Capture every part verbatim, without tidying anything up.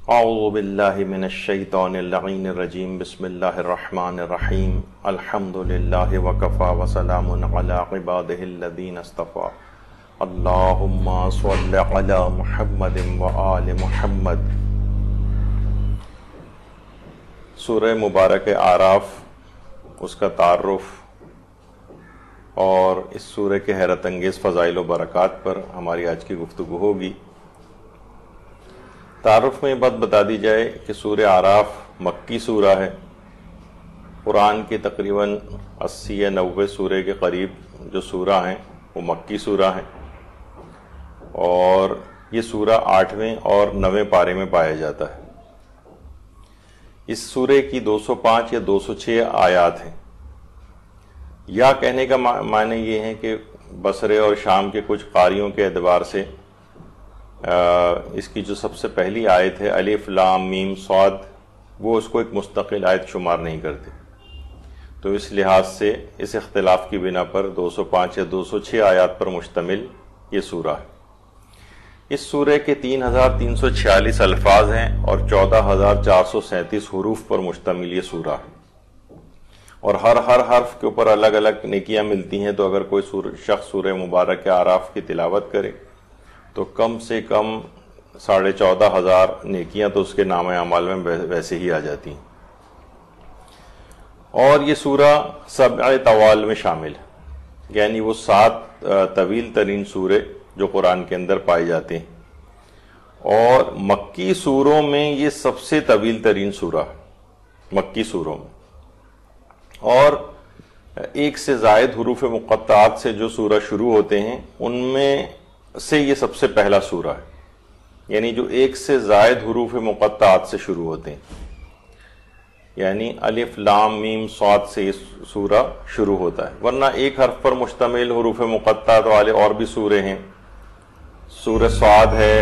اعوذ باللہ من الشیطان اللعین الرجیم بسم اللہ الرحمن الرحیم الحمد للہ وکفا وسلام علی عبادہ الذین اصطفی اللہم صل علی محمد وآل محمد۔ سورہ مبارک اعراف، اس کا تعارف اور اس سورہ کے حیرت انگیز فضائل و برکات پر ہماری آج کی گفتگو ہوگی۔ تعارف میں یہ بات بتا دی جائے کہ سورہ اعراف مکی سورہ ہے۔ قرآن کے تقریباً اسی یا نوے سورہ کے قریب جو سورہ ہیں وہ مکی سورہ ہیں، اور یہ سورہ آٹھویں اور نویں پارے میں پایا جاتا ہے۔ اس سورہ کی دو سو پانچ یا دو سو چھ آیات ہیں۔ یا کہنے کا معنی یہ ہے کہ بصرے اور شام کے کچھ قاریوں کے اعتبار سے اس کی جو سب سے پہلی آیت ہے الف لام میم صاد، وہ اس کو ایک مستقل آیت شمار نہیں کرتے، تو اس لحاظ سے اس اختلاف کی بنا پر دو سو پانچ یا دو سو چھ آیات پر مشتمل یہ سورہ ہے۔ اس سورہ کے تین ہزار تین سو چھیالیس الفاظ ہیں اور چودہ ہزار چار سو سینتیس حروف پر مشتمل یہ سورہ ہے، اور ہر ہر حرف کے اوپر الگ الگ نیکیاں ملتی ہیں۔ تو اگر کوئی شخص سورہ مبارک اعراف کی تلاوت کرے تو کم سے کم ساڑھے چودہ ہزار نیکیاں تو اس کے نام اعمال میں ویسے ہی آ جاتی ہیں۔ اور یہ سورہ سبع طوال میں شامل ہے، یعنی وہ سات طویل ترین سورے جو قرآن کے اندر پائے جاتے ہیں، اور مکی سوروں میں یہ سب سے طویل ترین سورہ ہے مکی سوروں میں۔ اور ایک سے زائد حروف مقطعات سے جو سورہ شروع ہوتے ہیں ان میں سے یہ سب سے پہلا سورہ ہے، یعنی جو ایک سے زائد حروف مقطعات سے شروع ہوتے ہیں، یعنی الف لام میم صاد سے یہ سورہ شروع ہوتا ہے۔ ورنہ ایک حرف پر مشتمل حروف مقطعات والے اور بھی سورے ہیں، سورہ صاد ہے،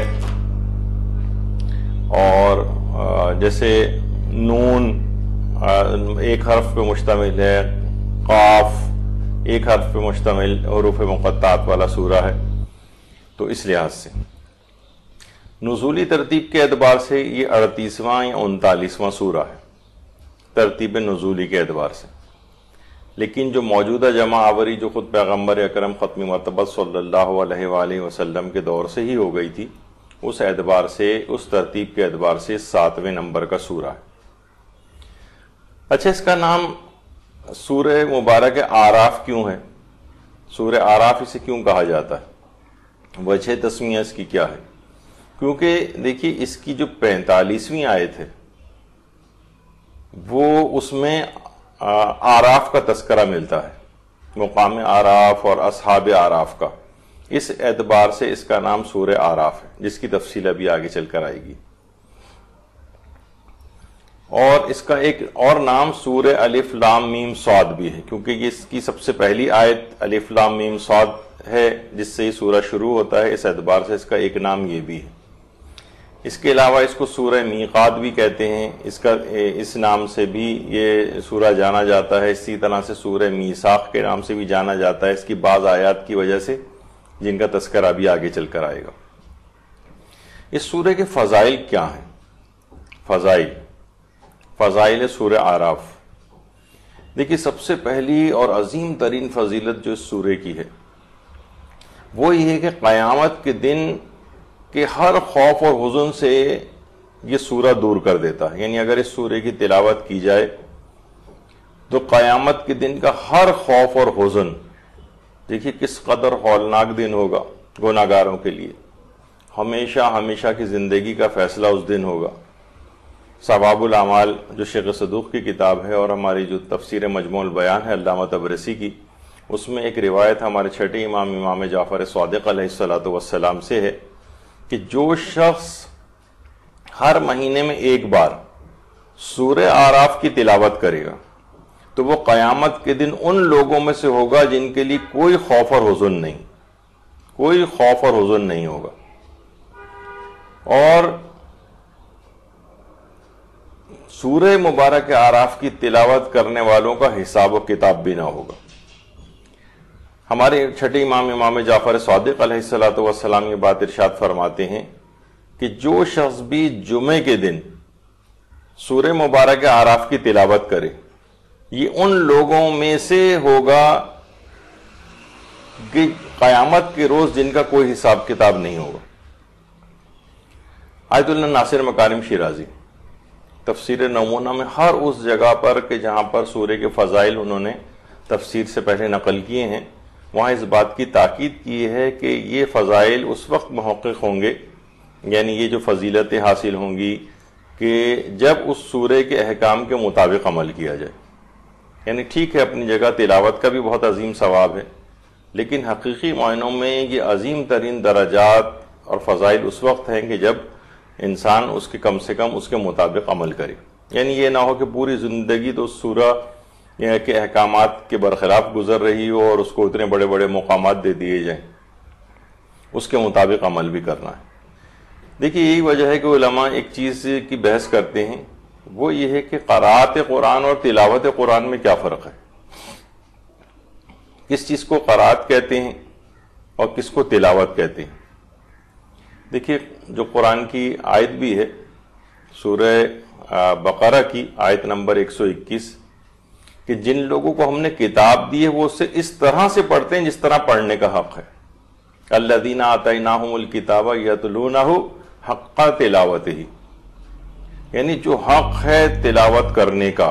اور جیسے نون ایک حرف پہ مشتمل ہے، قاف ایک حرف پہ مشتمل حروف مقطعات والا سورہ ہے۔ تو اس لحاظ سے نزولی ترتیب کے اعتبار سے یہ اڑتیسواں یا انتالیسواں سورہ ہے ترتیب نزولی کے اعتبار سے، لیکن جو موجودہ جمع آوری جو خود پیغمبر اکرم ختم مرتبہ صلی اللہ علیہ وآلہ وسلم کے دور سے ہی ہو گئی تھی، اس اعتبار سے اس ترتیب کے اعتبار سے ساتویں نمبر کا سورہ ہے۔ اچھا، اس کا نام سورہ مبارک اعراف کیوں ہے؟ سورہ اعراف اسے کیوں کہا جاتا ہے؟ وجہ تسمیہ اس کی کیا ہے؟ کیونکہ دیکھیے اس کی جو پینتالیسویں آیت ہے وہ اس میں اعراف کا تذکرہ ملتا ہے، مقام اعراف اور اصحاب اعراف کا، اس اعتبار سے اس کا نام سورہ اعراف ہے، جس کی تفصیل ابھی آگے چل کر آئے گی۔ اور اس کا ایک اور نام سورہ الف لام میم صاد بھی ہے، کیونکہ یہ اس کی سب سے پہلی آیت الف لام میم صاد ہے جس سے یہ سورہ شروع ہوتا ہے، اس اعتبار سے اس کا ایک نام یہ بھی ہے۔ اس کے علاوہ اس کو سورہ میقات بھی کہتے ہیں، اس کا اس نام سے بھی یہ سورہ جانا جاتا ہے، اسی طرح سے سورہ میثاق کے نام سے بھی جانا جاتا ہے، اس کی بعض آیات کی وجہ سے جن کا تذکرہ بھی آگے چل کر آئے گا۔ اس سورہ کے فضائل کیا ہیں؟ فضائل فضائل سورہ اعراف، دیکھیے سب سے پہلی اور عظیم ترین فضیلت جو اس سورہ کی ہے وہ یہ ہے کہ قیامت کے دن کے ہر خوف اور حزن سے یہ سورہ دور کر دیتا ہے، یعنی اگر اس سورہ کی تلاوت کی جائے تو قیامت کے دن کا ہر خوف اور حزن، دیکھیے کس قدر ہولناک دن ہوگا گناہگاروں کے لیے، ہمیشہ ہمیشہ کی زندگی کا فیصلہ اس دن ہوگا۔ ثواب الاعمال جو شیخ صدوق کی کتاب ہے اور ہماری جو تفسیر مجموع البیان ہے علامہ طبرسی کی، اس میں ایک روایت ہمارے چھٹے امام امام جعفر صادق علیہ الصلوۃ والسلام سے ہے کہ جو شخص ہر مہینے میں ایک بار سورہ اعراف کی تلاوت کرے گا تو وہ قیامت کے دن ان لوگوں میں سے ہوگا جن کے لیے کوئی خوف اور حزن نہیں کوئی خوف اور حزن نہیں ہوگا، اور سورہ مبارک اعراف کی تلاوت کرنے والوں کا حساب و کتاب بھی نہ ہوگا۔ ہمارے چھٹے امام امام جعفر صادق علیہ الصلوۃ والسلام یہ بات ارشاد فرماتے ہیں کہ جو شخص بھی جمعے کے دن سورہ مبارکہ اعراف کی تلاوت کرے یہ ان لوگوں میں سے ہوگا کہ قیامت کے روز جن کا کوئی حساب کتاب نہیں ہوگا۔ آیت اللہ ناصر مکارم شیرازی تفسیر نمونہ میں ہر اس جگہ پر کہ جہاں پر سورہ کے فضائل انہوں نے تفسیر سے پہلے نقل کیے ہیں وہاں اس بات کی تاکید کی ہے کہ یہ فضائل اس وقت محقق ہوں گے، یعنی یہ جو فضیلتیں حاصل ہوں گی کہ جب اس سورہ کے احکام کے مطابق عمل کیا جائے۔ یعنی ٹھیک ہے اپنی جگہ تلاوت کا بھی بہت عظیم ثواب ہے، لیکن حقیقی معنوں میں یہ عظیم ترین درجات اور فضائل اس وقت ہیں کہ جب انسان اس کے کم سے کم اس کے مطابق عمل کرے۔ یعنی یہ نہ ہو کہ پوری زندگی تو اس سورہ کے احکامات کے برخلاف گزر رہی ہو اور اس کو اتنے بڑے بڑے مقامات دے دیے جائیں، اس کے مطابق عمل بھی کرنا ہے۔ دیکھیے یہی وجہ ہے کہ علماء ایک چیز کی بحث کرتے ہیں، وہ یہ ہے کہ قرأت قرآن اور تلاوت قرآن میں کیا فرق ہے، کس چیز کو قرأت کہتے ہیں اور کس کو تلاوت کہتے ہیں۔ دیکھیے جو قرآن کی آیت بھی ہے سورہ بقرہ کی آیت نمبر ایک سو اکیس کہ جن لوگوں کو ہم نے کتاب دی ہے وہ اسے اس طرح سے پڑھتے ہیں جس طرح پڑھنے کا حق ہے۔ الذین آتیناہم الکتاب یتلونہ حق تلاوتہ، یعنی جو حق ہے تلاوت کرنے کا۔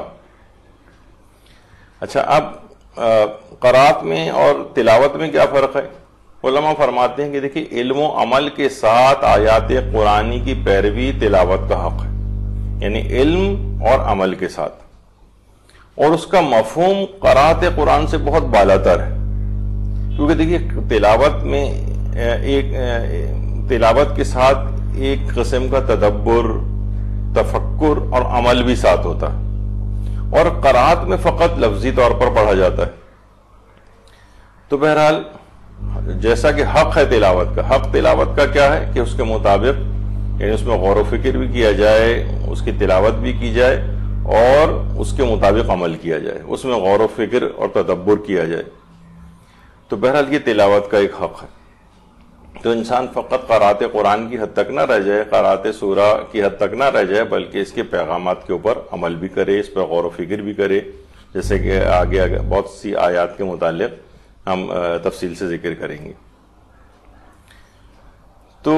اچھا اب قرأت میں اور تلاوت میں کیا فرق ہے؟ علماء فرماتے ہیں کہ دیکھیں علم و عمل کے ساتھ آیات قرآنی کی پیروی تلاوت کا حق ہے، یعنی علم اور عمل کے ساتھ، اور اس کا مفہوم قرأت قرآن سے بہت بالا تر ہے، کیونکہ دیکھیے تلاوت میں ایک تلاوت کے ساتھ ایک قسم کا تدبر، تفکر اور عمل بھی ساتھ ہوتا ہے، اور قرأت میں فقط لفظی طور پر پڑھا جاتا ہے۔ تو بہرحال جیسا کہ حق ہے تلاوت کا، حق تلاوت کا کیا ہے کہ اس کے مطابق یعنی اس میں غور و فکر بھی کیا جائے، اس کی تلاوت بھی کی جائے اور اس کے مطابق عمل کیا جائے، اس میں غور و فکر اور تدبر کیا جائے۔ تو بہرحال یہ تلاوت کا ایک حق ہے۔ تو انسان فقط قرأت قرآن کی حد تک نہ رہ جائے، قرأت سورہ کی حد تک نہ رہ جائے، بلکہ اس کے پیغامات کے اوپر عمل بھی کرے، اس پر غور و فکر بھی کرے، جیسے کہ آگے آگے بہت سی آیات کے متعلق ہم تفصیل سے ذکر کریں گے۔ تو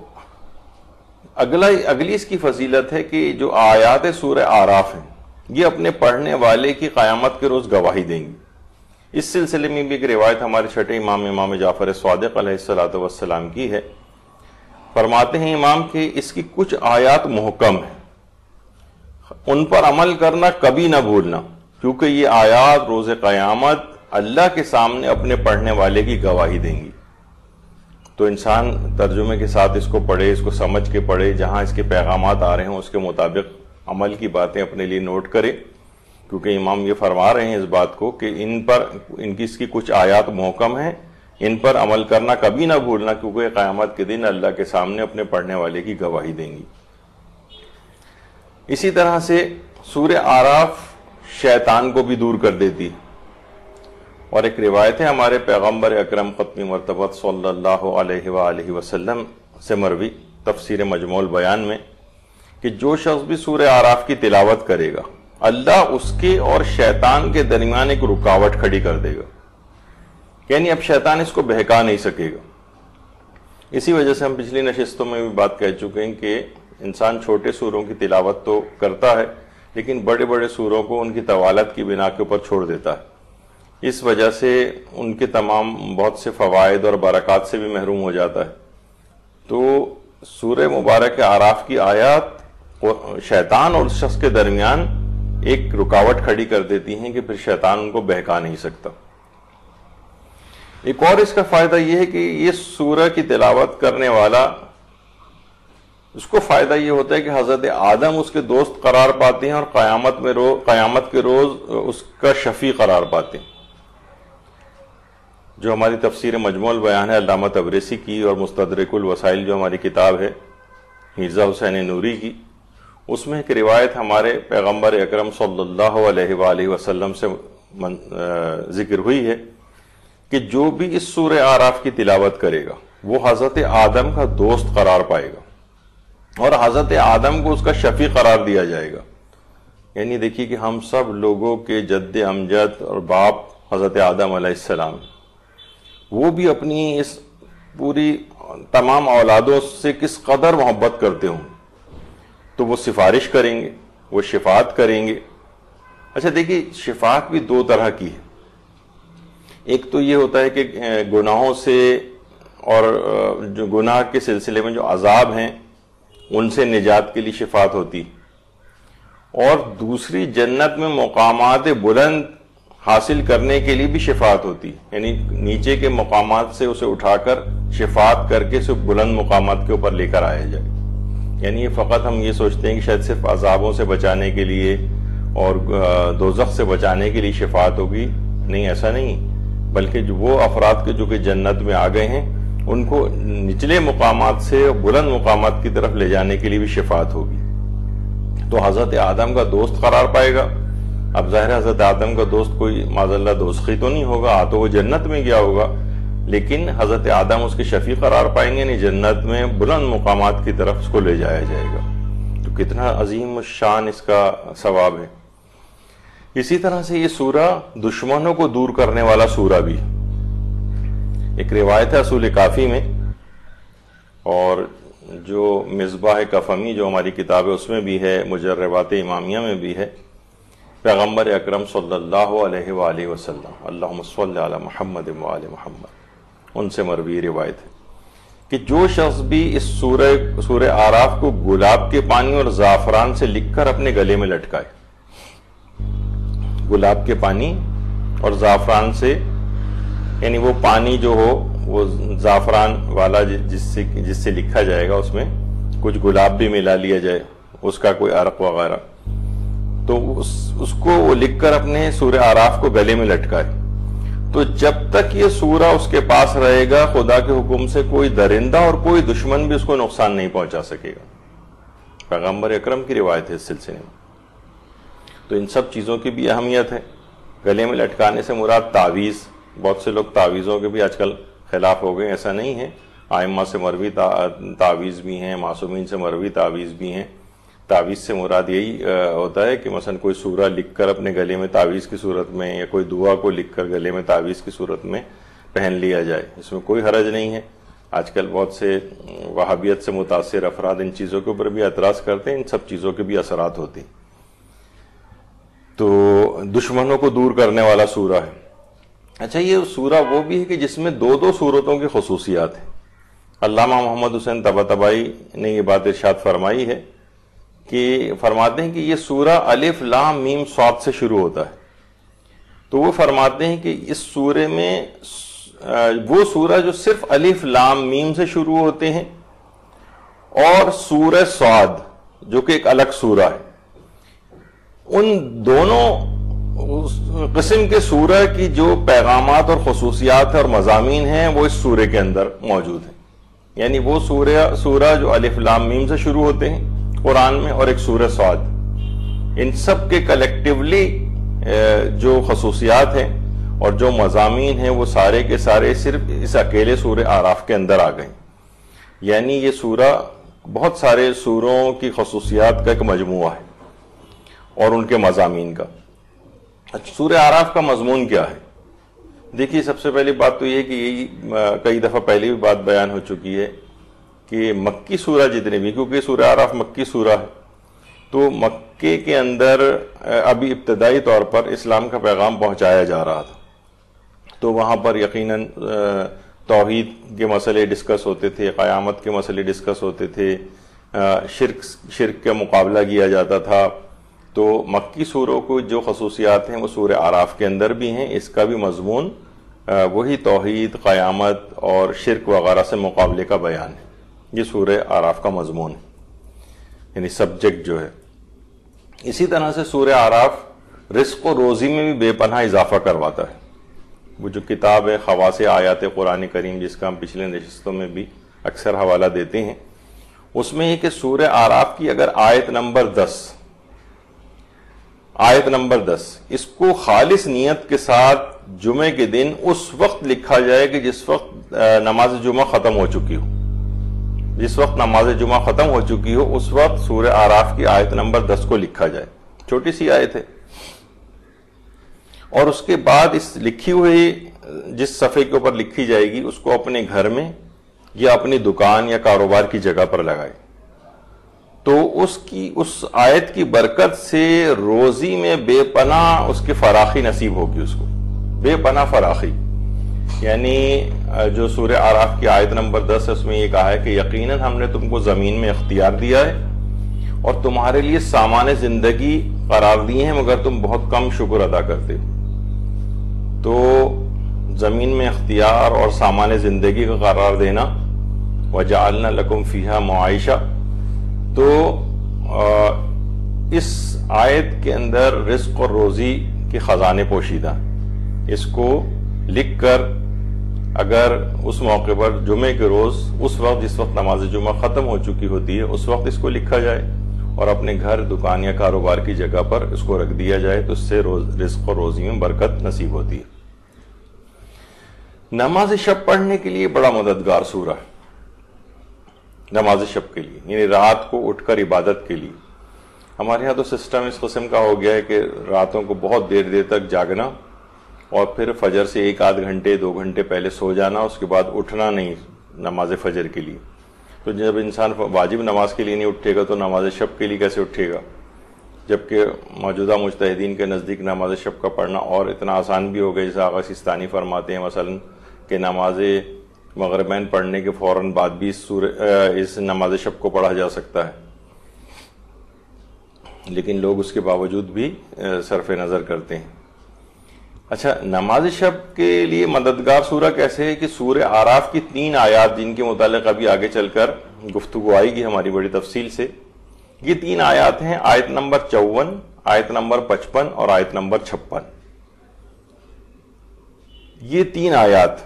اگلا اگلی اس کی فضیلت ہے کہ جو آیات سورہ اعراف ہیں یہ اپنے پڑھنے والے کی قیامت کے روز گواہی دیں گی۔ اس سلسلے میں بھی ایک روایت ہمارے چھٹے امام امام جعفر صادق علیہ الصلوۃ والسلام کی ہے۔ فرماتے ہیں امام کہ اس کی کچھ آیات محکم ہیں، ان پر عمل کرنا کبھی نہ بھولنا، کیونکہ یہ آیات روز قیامت اللہ کے سامنے اپنے پڑھنے والے کی گواہی دیں گی۔ تو انسان ترجمے کے ساتھ اس کو پڑھے، اس کو سمجھ کے پڑھے، جہاں اس کے پیغامات آ رہے ہیں اس کے مطابق عمل کی باتیں اپنے لیے نوٹ کرے، کیونکہ امام یہ فرما رہے ہیں اس بات کو کہ ان پر ان کی اس کی کچھ آیات محکم ہیں، ان پر عمل کرنا کبھی نہ بھولنا، کیونکہ قیامت کے دن اللہ کے سامنے اپنے پڑھنے والے کی گواہی دیں گی۔ اسی طرح سے سورہ اعراف شیطان کو بھی دور کر دیتی، اور ایک روایت ہے ہمارے پیغمبر اکرم ختم مرتبت صلی اللہ علیہ وآلہ وسلم سے مروی تفسیر مجموع البیان میں کہ جو شخص بھی سورہ اعراف کی تلاوت کرے گا اللہ اس کے اور شیطان کے درمیان ایک رکاوٹ کھڑی کر دے گا، یعنی اب شیطان اس کو بہکا نہیں سکے گا۔ اسی وجہ سے ہم پچھلی نشستوں میں بھی بات کہہ چکے ہیں کہ انسان چھوٹے سوروں کی تلاوت تو کرتا ہے لیکن بڑے بڑے سوروں کو ان کی طوالت کی بنا کے اوپر چھوڑ دیتا ہے، اس وجہ سے ان کے تمام بہت سے فوائد اور برکات سے بھی محروم ہو جاتا ہے۔ تو سورہ مبارک اعراف کی آیات شیطان اور اس شخص کے درمیان ایک رکاوٹ کھڑی کر دیتی ہیں کہ پھر شیطان ان کو بہکا نہیں سکتا۔ ایک اور اس کا فائدہ یہ ہے کہ یہ سورہ کی تلاوت کرنے والا اس کو فائدہ یہ ہوتا ہے کہ حضرت آدم اس کے دوست قرار پاتے ہیں اور قیامت میں رو قیامت کے روز اس کا شفیع قرار پاتے ہیں۔ جو ہماری تفسیر مجموع البیان ہے علامہ تبریسی کی، اور مستدرک الوسائل جو ہماری کتاب ہے مرزا حسین نوری کی، اس میں ایک روایت ہمارے پیغمبر اکرم صلی اللہ علیہ وآلہ وسلم سے ذکر ہوئی ہے کہ جو بھی اس سورہ اعراف کی تلاوت کرے گا وہ حضرت آدم کا دوست قرار پائے گا۔ اور حضرت آدم کو اس کا شفیع قرار دیا جائے گا. یعنی دیکھیے کہ ہم سب لوگوں کے جد امجد اور باپ حضرت آدم علیہ السلام، وہ بھی اپنی اس پوری تمام اولادوں سے کس قدر محبت کرتے ہوں، تو وہ سفارش کریں گے، وہ شفاعت کریں گے. اچھا دیکھیے، شفاعت بھی دو طرح کی ہے. ایک تو یہ ہوتا ہے کہ گناہوں سے اور جو گناہ کے سلسلے میں جو عذاب ہیں ان سے نجات کے لیے شفاعت ہوتی، اور دوسری جنت میں مقامات بلند حاصل کرنے کے لیے بھی شفاعت ہوتی، یعنی نیچے کے مقامات سے اسے اٹھا کر شفاعت کر کے اسے بلند مقامات کے اوپر لے کر آیا جائے. یعنی یہ فقط ہم یہ سوچتے ہیں کہ شاید صرف عذابوں سے بچانے کے لیے اور دوزخ سے بچانے کے لیے شفاعت ہوگی. نہیں، ایسا نہیں، بلکہ جو وہ افراد کے جو کہ جنت میں آ گئے ہیں ان کو نچلے مقامات سے بلند مقامات کی طرف لے جانے کے لیے بھی شفاعت ہوگی. تو حضرت آدم کا دوست قرار پائے گا. اب ظاہر حضرت آدم کا دوست کوئی معاذ اللہ دوزخی تو نہیں ہوگا، آ تو وہ جنت میں گیا ہوگا، لیکن حضرت آدم اس کے شفیع قرار پائیں گے، یعنی جنت میں بلند مقامات کی طرف اس کو لے جایا جائے گا. تو کتنا عظیم الشان اس کا ثواب ہے. اسی طرح سے یہ سورہ دشمنوں کو دور کرنے والا سورہ بھی. ایک روایت ہے اصول کافی میں، اور جو مصباح کفمی جو ہماری کتاب ہے اس میں بھی ہے، مجربات امامیہ میں بھی ہے. پیغمبر اکرم صلی اللہ علیہ وآلہ وسلم، اللہم صلی علی محمد وآل محمد، ان سے مروی روایت ہے کہ جو شخص بھی اس سورہ سورہ اعراف کو گلاب کے پانی اور زعفران سے لکھ کر اپنے گلے میں لٹکائے، گلاب کے پانی اور زعفران سے، یعنی وہ پانی جو ہو وہ زعفران والا جس سے جس سے لکھا جائے گا، اس میں کچھ گلاب بھی ملا لیا جائے، اس کا کوئی عرق وغیرہ، تو اس, اس کو وہ لکھ کر اپنے سورہ اعراف کو گلے میں لٹکائے. تو جب تک یہ سورہ اس کے پاس رہے گا، خدا کے حکم سے کوئی درندہ اور کوئی دشمن بھی اس کو نقصان نہیں پہنچا سکے گا. پیغمبر اکرم کی روایت ہے اس سلسلے میں. تو ان سب چیزوں کی بھی اہمیت ہے. گلے میں لٹکانے سے مراد تعویذ، بہت سے لوگ تعویذوں کے بھی آج کل خلاف ہو گئے، ایسا نہیں ہے. ائمہ سے مروی تعویذ بھی ہیں، معصومین سے مروی تعویذ بھی ہیں. تعویذ سے مراد یہی ہوتا ہے کہ مثلا کوئی سورہ لکھ کر اپنے گلے میں تعویذ کی صورت میں، یا کوئی دعا کو لکھ کر گلے میں تعویذ کی صورت میں پہن لیا جائے. اس میں کوئی حرج نہیں ہے. آج کل بہت سے وہابیت سے متاثر افراد ان چیزوں کے اوپر بھی اعتراض کرتے ہیں. ان سب چیزوں کے بھی اثرات ہوتے ہیں. تو دشمنوں کو دور کرنے والا سورہ ہے. اچھا، یہ سورہ وہ بھی ہے کہ جس میں دو دو سورتوں کی خصوصیات ہیں. علامہ محمد حسین طباطبائی نے یہ بات ارشاد فرمائی ہے کہ فرماتے ہیں کہ یہ سورہ الف لام میم صاد سے شروع ہوتا ہے. تو وہ فرماتے ہیں کہ اس سورے میں وہ سورہ جو صرف الف لام میم سے شروع ہوتے ہیں، اور سورہ صاد جو کہ ایک الگ سورہ ہے، ان دونوں قسم کے سورہ کی جو پیغامات اور خصوصیات اور مضامین ہیں وہ اس سورے کے اندر موجود ہیں. یعنی وہ سورہ سورہ جو الف لام میم سے شروع ہوتے ہیں قرآن میں، اور ایک سورہ صاد، ان سب کے کلیکٹیولی جو خصوصیات ہیں اور جو مضامین ہیں وہ سارے کے سارے صرف اس اکیلے سورہ اعراف کے اندر آ گئے. یعنی یہ سورہ بہت سارے سوروں کی خصوصیات کا ایک مجموعہ ہے اور ان کے مضامین کا. سورہ اعراف کا مضمون کیا ہے؟ دیکھیے، سب سے پہلی بات تو یہ کہ یہی کئی دفعہ پہلے بھی بات بیان ہو چکی ہے کہ مکی سورہ جتنے بھی، کیونکہ سورہ اعراف مکی سورہ ہے، تو مکے کے اندر ابھی ابتدائی طور پر اسلام کا پیغام پہنچایا جا رہا تھا. تو وہاں پر یقیناً توحید کے مسئلے ڈسکس ہوتے تھے، قیامت کے مسئلے ڈسکس ہوتے تھے، شرک شرک کا مقابلہ کیا جاتا تھا. تو مکی سوروں کو جو خصوصیات ہیں وہ سورہ اعراف کے اندر بھی ہیں. اس کا بھی مضمون وہی توحید، قیامت اور شرک وغیرہ سے مقابلے کا بیان ہے. یہ سورہ اعراف کا مضمون ہے، یعنی سبجیکٹ جو ہے. اسی طرح سے سورہ اعراف رزق و روزی میں بھی بے پناہ اضافہ کرواتا ہے. وہ جو کتاب ہے خواص آیات قرآن کریم، جس کا ہم پچھلے نشستوں میں بھی اکثر حوالہ دیتے ہیں، اس میں یہ کہ سورہ اعراف کی اگر آیت نمبر دس آیت نمبر دس اس کو خالص نیت کے ساتھ جمعے کے دن اس وقت لکھا جائے کہ جس وقت نماز جمعہ ختم ہو چکی ہو، جس وقت نماز جمعہ ختم ہو چکی ہو اس وقت سورہ آراف کی آیت نمبر دس کو لکھا جائے. چھوٹی سی آیت ہے. اور اس کے بعد اس لکھی ہوئی جس صفحے کے اوپر لکھی جائے گی اس کو اپنے گھر میں یا اپنی دکان یا کاروبار کی جگہ پر لگائے. تو اس کی اس آیت کی برکت سے روزی میں بے پناہ اس کی فراخی نصیب ہوگی. اس کو بے پناہ فراخی. یعنی جو سورہ آراف کی آیت نمبر دس ہے اس میں یہ کہا ہے کہ یقیناً ہم نے تم کو زمین میں اختیار دیا ہے اور تمہارے لیے سامان زندگی قرار دیے ہیں مگر تم بہت کم شکر ادا کرتے ہو. تو زمین میں اختیار اور سامان زندگی کا قرار دینا وَجَعَلْنَا لَكُمْ فِيهَا مُعَائِشَةً. تو اس آیت کے اندر رزق اور روزی کے خزانے پوشیدہ. اس کو لکھ کر اگر اس موقع پر جمعے کے روز اس وقت جس وقت نماز جمعہ ختم ہو چکی ہوتی ہے اس وقت اس کو لکھا جائے اور اپنے گھر دکان یا کاروبار کی جگہ پر اس کو رکھ دیا جائے تو اس سے روز رزق اور روزی میں برکت نصیب ہوتی ہے. نماز شب پڑھنے کے لیے بڑا مددگار سورہ ہے. نماز شب کے لیے یعنی رات کو اٹھ کر عبادت کے لیے. ہمارے یہاں تو سسٹم اس قسم کا ہو گیا ہے کہ راتوں کو بہت دیر دیر تک جاگنا اور پھر فجر سے ایک آدھ گھنٹے دو گھنٹے پہلے سو جانا, اس کے بعد اٹھنا نہیں نماز فجر کے لیے. تو جب انسان واجب نماز کے لیے نہیں اٹھے گا تو نماز شب کے لیے کیسے اٹھے گا؟ جبکہ موجودہ مجتہدین کے نزدیک نماز شب کا پڑھنا اور اتنا آسان بھی ہو گیا, جیسے آغا سیستانی فرماتے ہیں مثلا کہ نماز مغربین پڑھنے کے فوراً بعد بھی اس سورہ اس نماز شب کو پڑھا جا سکتا ہے. لیکن لوگ اس کے باوجود بھی صرف نظر کرتے ہیں. اچھا, نماز شب کے لیے مددگار سورہ کیسے ہے کہ سورہ آراف کی تین آیات جن کے متعلق ابھی آگے چل کر گفتگو آئے گی ہماری بڑی تفصیل سے. یہ تین آیات ہیں, آیت نمبر چون, آیت نمبر پچپن اور آیت نمبر چھپن. یہ تین آیات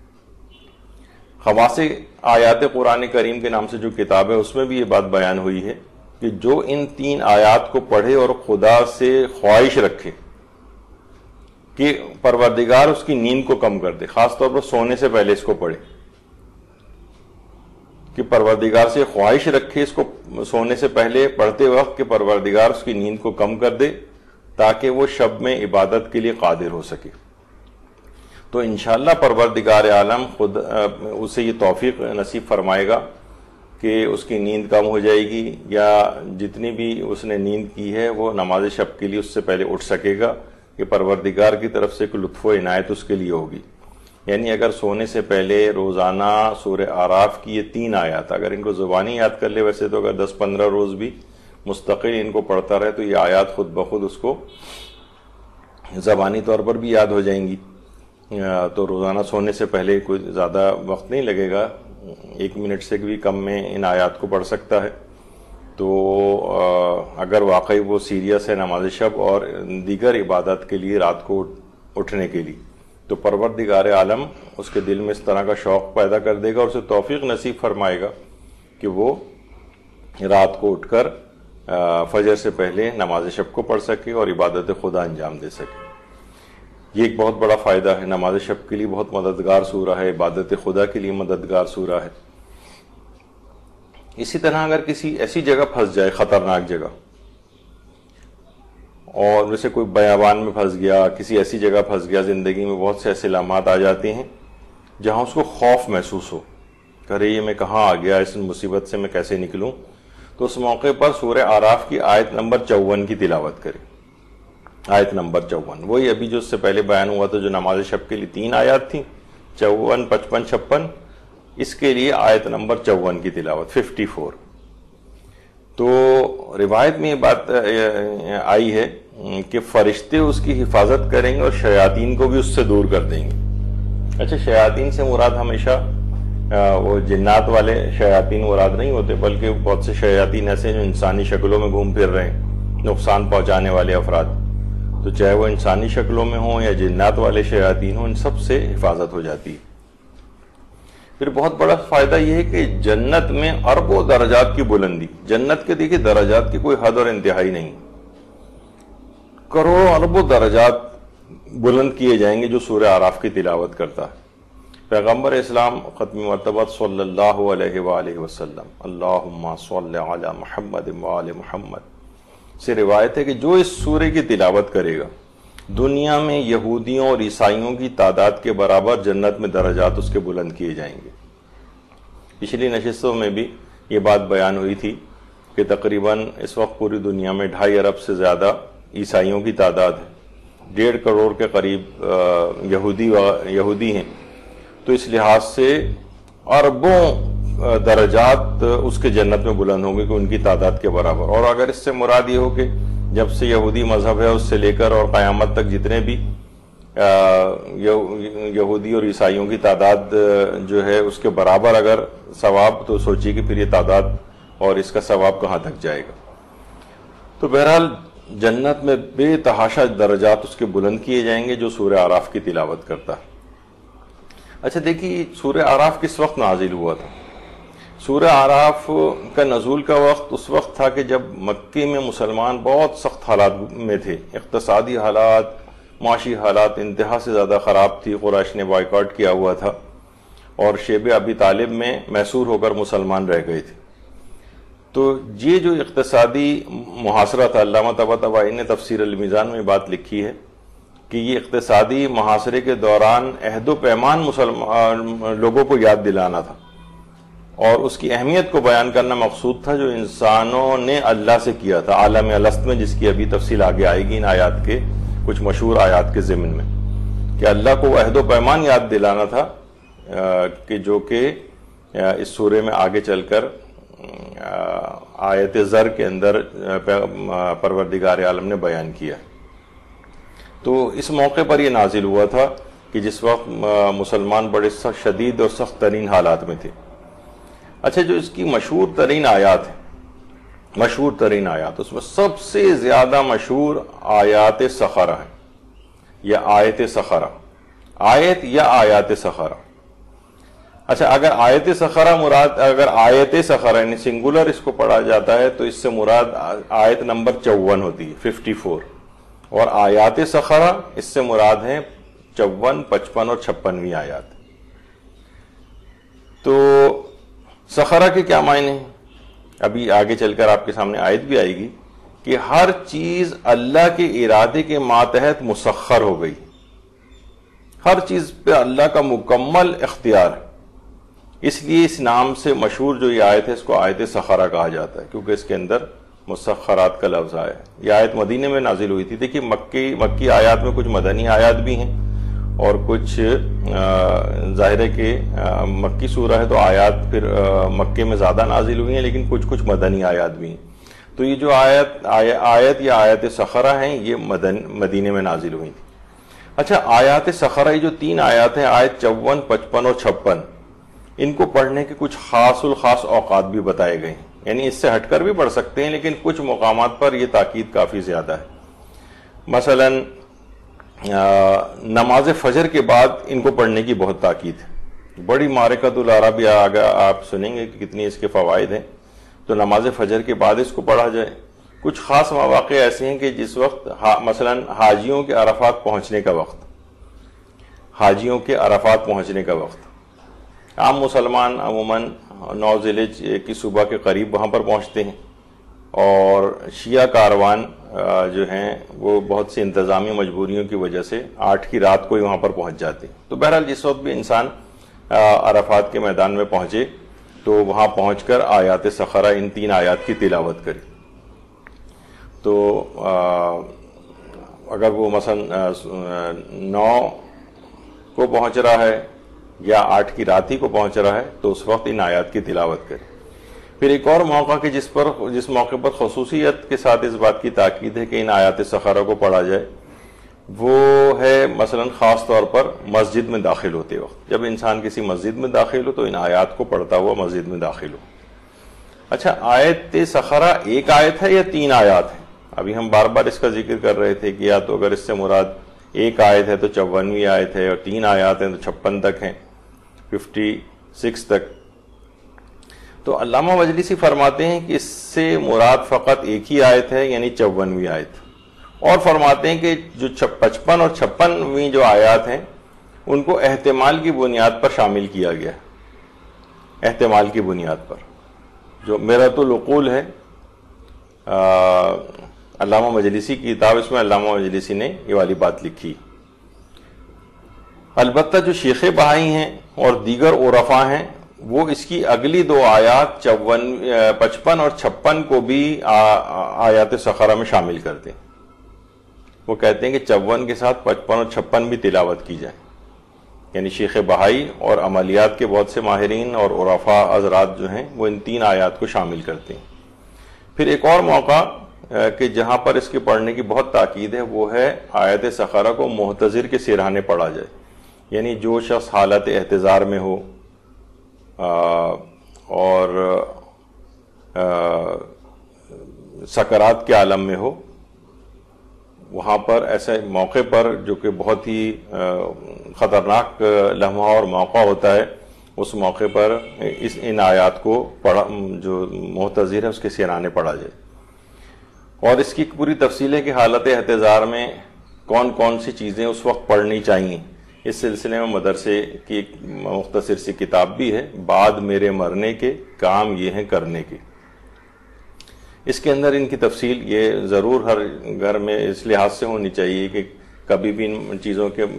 خواص آیات قرآن کریم کے نام سے جو کتاب ہے اس میں بھی یہ بات بیان ہوئی ہے کہ جو ان تین آیات کو پڑھے اور خدا سے خواہش رکھے کہ پروردگار اس کی نیند کو کم کر دے, خاص طور پر سونے سے پہلے اس کو پڑھے, کہ پروردگار سے خواہش رکھے اس کو سونے سے پہلے پڑھتے وقت کہ پروردگار اس کی نیند کو کم کر دے تاکہ وہ شب میں عبادت کے لیے قادر ہو سکے. تو انشاءاللہ پروردگار عالم خود اسے یہ توفیق نصیب فرمائے گا کہ اس کی نیند کم ہو جائے گی یا جتنی بھی اس نے نیند کی ہے وہ نماز شب کے لیے اس سے پہلے اٹھ سکے گا کہ پروردگار کی طرف سے کوئی لطف و عنایت اس کے لیے ہوگی. یعنی اگر سونے سے پہلے روزانہ سورہ آراف کی یہ تین آیات اگر ان کو زبانی یاد کر لے, ویسے تو اگر دس پندرہ روز بھی مستقل ان کو پڑھتا رہے تو یہ آیات خود بخود اس کو زبانی طور پر بھی یاد ہو جائیں گی. تو روزانہ سونے سے پہلے کوئی زیادہ وقت نہیں لگے گا, ایک منٹ سے بھی کم میں ان آیات کو پڑھ سکتا ہے. تو اگر واقعی وہ سیریس ہے نماز شب اور دیگر عبادت کے لیے رات کو اٹھنے کے لیے, تو پروردگار عالم اس کے دل میں اس طرح کا شوق پیدا کر دے گا اور اسے توفیق نصیب فرمائے گا کہ وہ رات کو اٹھ کر فجر سے پہلے نماز شب کو پڑھ سکے اور عبادت خدا انجام دے سکے. یہ ایک بہت بڑا فائدہ ہے. نماز شب کے لیے بہت مددگار سورہ ہے, عبادت خدا کے لیے مددگار سورہ ہے. اسی طرح اگر کسی ایسی جگہ پھنس جائے, خطرناک جگہ, اور جیسے کوئی بیابان میں پھنس گیا, کسی ایسی جگہ پھنس گیا, زندگی میں بہت سے ایسے لمحات آ جاتے ہیں جہاں اس کو خوف محسوس ہو, کرے یہ میں کہاں آ گیا, اس مصیبت سے میں کیسے نکلوں, تو اس موقع پر سورہ آراف کی آیت نمبر چون کی تلاوت کرے. آیت نمبر چون وہی ابھی جو اس سے پہلے بیان ہوا تھا جو نماز شب کے لیے تین آیات تھیں, چون, پچپن, چھپن, اس کے لیے آیت نمبر چون کی تلاوت ففٹی فور. تو روایت میں یہ بات آئی ہے کہ فرشتے اس کی حفاظت کریں گے اور شیاطین کو بھی اس سے دور کر دیں گے. اچھا, شیاطین سے مراد ہمیشہ وہ جنات والے شیاطین مراد نہیں ہوتے, بلکہ بہت سے شیاطین ایسے جو انسانی شکلوں میں گھوم پھر رہے ہیں, نقصان پہنچانے والے افراد. تو چاہے وہ انسانی شکلوں میں ہوں یا جنات والے شیاطین ہوں, ان سب سے حفاظت ہو جاتی ہے. پھر بہت بڑا فائدہ یہ ہے کہ جنت میں اربوں درجات کی بلندی, جنت کے دیکھیں درجات کی کوئی حد اور انتہائی نہیں, کروڑوں اربوں درجات بلند کیے جائیں گے جو سورہ آراف کی تلاوت کرتا ہے. پیغمبر اسلام ختم مرتبہ صلی اللہ علیہ وآلہ وسلم اللہم صلی علی محمد وآل محمد سے روایت ہے کہ جو اس سورے کی تلاوت کرے گا دنیا میں یہودیوں اور عیسائیوں کی تعداد کے برابر جنت میں درجات اس کے بلند کیے جائیں گے۔ پچھلی نشستوں میں بھی یہ بات بیان ہوئی تھی کہ تقریباً اس وقت پوری دنیا میں ڈھائی ارب سے زیادہ عیسائیوں کی تعداد ہے، ڈیڑھ کروڑ کے قریب یہودی یہودی ہیں، تو اس لحاظ سے اربوں درجات اس کے جنت میں بلند ہوں گے کہ ان کی تعداد کے برابر۔ اور اگر اس سے مراد یہ ہو کہ جب سے یہودی مذہب ہے اس سے لے کر اور قیامت تک جتنے بھی یہودی اور عیسائیوں کی تعداد جو ہے اس کے برابر اگر ثواب، تو سوچیے کہ پھر یہ تعداد اور اس کا ثواب کہاں تک جائے گا۔ تو بہرحال جنت میں بے تحاشا درجات اس کے بلند کیے جائیں گے جو سورہ اعراف کی تلاوت کرتا ہے۔ اچھا دیکھیے سورہ اعراف کس وقت نازل ہوا تھا؟ سورہ اعراف کا نزول کا وقت اس وقت تھا کہ جب مکے میں مسلمان بہت سخت حالات میں تھے، اقتصادی حالات، معاشی حالات انتہا سے زیادہ خراب تھی، قریش نے بائیکاٹ کیا ہوا تھا اور شیب ابی طالب میں محصور ہو کر مسلمان رہ گئے تھے۔ تو یہ جو اقتصادی محاصرہ تھا، علامہ طباطبائی نے تفسیر المیزان میں بات لکھی ہے کہ یہ اقتصادی محاصرے کے دوران عہد و پیمان مسلمان لوگوں کو یاد دلانا تھا اور اس کی اہمیت کو بیان کرنا مقصود تھا جو انسانوں نے اللہ سے کیا تھا عالم الست میں، جس کی ابھی تفصیل آگے آئے گی ان آیات کے کچھ مشہور آیات کے ضمن میں، کہ اللہ کو عہد و پیمان یاد دلانا تھا کہ جو کہ اس سورے میں آگے چل کر آیت زر کے اندر پروردگار عالم نے بیان کیا۔ تو اس موقع پر یہ نازل ہوا تھا کہ جس وقت مسلمان بڑے سخت شدید اور سخت ترین حالات میں تھے۔ اچھا جو اس کی مشہور ترین آیات ہیں، مشہور ترین آیات، اس میں سب سے زیادہ مشہور آیات سخرہ ہیں یا آیت سخرہ، آیت یا آیات سخرہ۔ اچھا اگر آیت سخرہ مراد، اگر آیت سخرہ یعنی سنگولر اس کو پڑھا جاتا ہے تو اس سے مراد آیت نمبر چون ہوتی ہے، ففٹی فور، اور آیات سخرہ اس سے مراد ہیں چون، پچپن اور چھپنویں آیات۔ تو سخرہ کے کیا معنی ہیں؟ ابھی آگے چل کر آپ کے سامنے آیت بھی آئے گی کہ ہر چیز اللہ کے ارادے کے ماتحت مسخر ہو گئی، ہر چیز پہ اللہ کا مکمل اختیار ہے، اس لیے اس نام سے مشہور جو یہ آیت ہے اس کو آیت سخرہ کہا جاتا ہے، کیونکہ اس کے اندر مسخرات کا لفظ آیا ہے۔ یہ آیت مدینے میں نازل ہوئی تھی۔ دیکھیے مکی مکی آیات میں کچھ مدنی آیات بھی ہیں اور کچھ ظاہر ہے کہ مکی سورہ ہے تو آیات پھر مکے میں زیادہ نازل ہوئی ہیں، لیکن کچھ کچھ مدنی آیات بھی ہیں۔ تو یہ جو آیت آیت یا آیت سخرہ ہیں یہ مدن مدینے میں نازل ہوئی تھی۔ اچھا آیات سخرہ یہ جو تین آیات ہیں، آیت چون، پچپن اور چھپن، ان کو پڑھنے کے کچھ خاص الخاص اوقات بھی بتائے گئے ہیں، یعنی اس سے ہٹ کر بھی پڑھ سکتے ہیں لیکن کچھ مقامات پر یہ تاکید کافی زیادہ ہے۔ مثلا نماز فجر کے بعد ان کو پڑھنے کی بہت تاکید ہے۔ بڑی معرکۃ العرب اگر آپ سنیں گے کہ کتنی اس کے فوائد ہیں، تو نماز فجر کے بعد اس کو پڑھا جائے۔ کچھ خاص مواقع ایسے ہیں کہ جس وقت مثلا حاجیوں کے عرفات پہنچنے کا وقت، حاجیوں کے عرفات پہنچنے کا وقت، عام مسلمان عموماً نو ذی الحجہ کی صبح کے قریب وہاں پر پہنچتے ہیں، اور شیعہ کاروان جو ہیں وہ بہت سی انتظامی مجبوریوں کی وجہ سے آٹھ کی رات کو ہی وہاں پر پہنچ جاتے ہیں۔ تو بہرحال جس وقت بھی انسان عرفات کے میدان میں پہنچے تو وہاں پہنچ کر آیات سخرہ ان تین آیات کی تلاوت کرے۔ تو اگر وہ مثلا نو کو پہنچ رہا ہے یا آٹھ کی رات ہی کو پہنچ رہا ہے تو اس وقت ان آیات کی تلاوت کرے۔ پھر ایک اور موقع کہ جس پر جس موقع پر خصوصیت کے ساتھ اس بات کی تاکید ہے کہ ان آیات سخرہ کو پڑھا جائے، وہ ہے مثلا خاص طور پر مسجد میں داخل ہوتے وقت۔ جب انسان کسی مسجد میں داخل ہو تو ان آیات کو پڑھتا ہوا مسجد میں داخل ہو۔ اچھا آیت سخرہ ایک آیت ہے یا تین آیات ہیں؟ ابھی ہم بار بار اس کا ذکر کر رہے تھے کہ یا تو اگر اس سے مراد ایک آیت ہے تو چونویں آیت ہے، اور تین آیات ہیں تو چھپن تک ہیں، ففٹی سکس تک۔ تو علامہ مجلسی فرماتے ہیں کہ اس سے مراد فقط ایک ہی آیت ہے، یعنی چونویں آیت، اور فرماتے ہیں کہ جو پچپن اور چھپنویں جو آیات ہیں ان کو احتمال کی بنیاد پر شامل کیا گیا، احتمال کی بنیاد پر. جو میرۃ العقول ہے علامہ مجلسی کی کتاب، اس میں علامہ مجلسی نے یہ والی بات لکھی. البتہ جو شیخ بہائی ہیں اور دیگر عرفاء ہیں وہ اس کی اگلی دو آیات چون پچپن اور چھپن کو بھی آیات سخرہ میں شامل کرتے ہیں. وہ کہتے ہیں کہ چون کے ساتھ پچپن اور چھپن بھی تلاوت کی جائے. یعنی شیخ بہائی اور عملیات کے بہت سے ماہرین اور عرفاء حضرات جو ہیں وہ ان تین آیات کو شامل کرتے ہیں. پھر ایک اور موقع کہ جہاں پر اس کے پڑھنے کی بہت تاکید ہے وہ ہے آیت سخرہ کو محتضر کے سرہانے پڑھا جائے. یعنی جو شخص حالت احتضار میں ہو اور سکرات کے عالم میں ہو، وہاں پر ایسے موقع پر جو کہ بہت ہی خطرناک لمحہ اور موقع ہوتا ہے، اس موقع پر اس ان آیات کو پڑھا جو محتضر ہے اس کے سرانے پڑھا جائے. اور اس کی پوری تفصیل ہے کہ حالت احتضار میں کون کون سی چیزیں اس وقت پڑھنی چاہیے. اس سلسلے میں مدرسے کی ایک مختصر سی کتاب بھی ہے، بعد میرے مرنے کے کام یہ ہیں کرنے کے. اس کے اندر ان کی تفصیل یہ ضرور ہر گھر میں اس لحاظ سے ہونی چاہیے کہ کبھی بھی ان چیزوں کے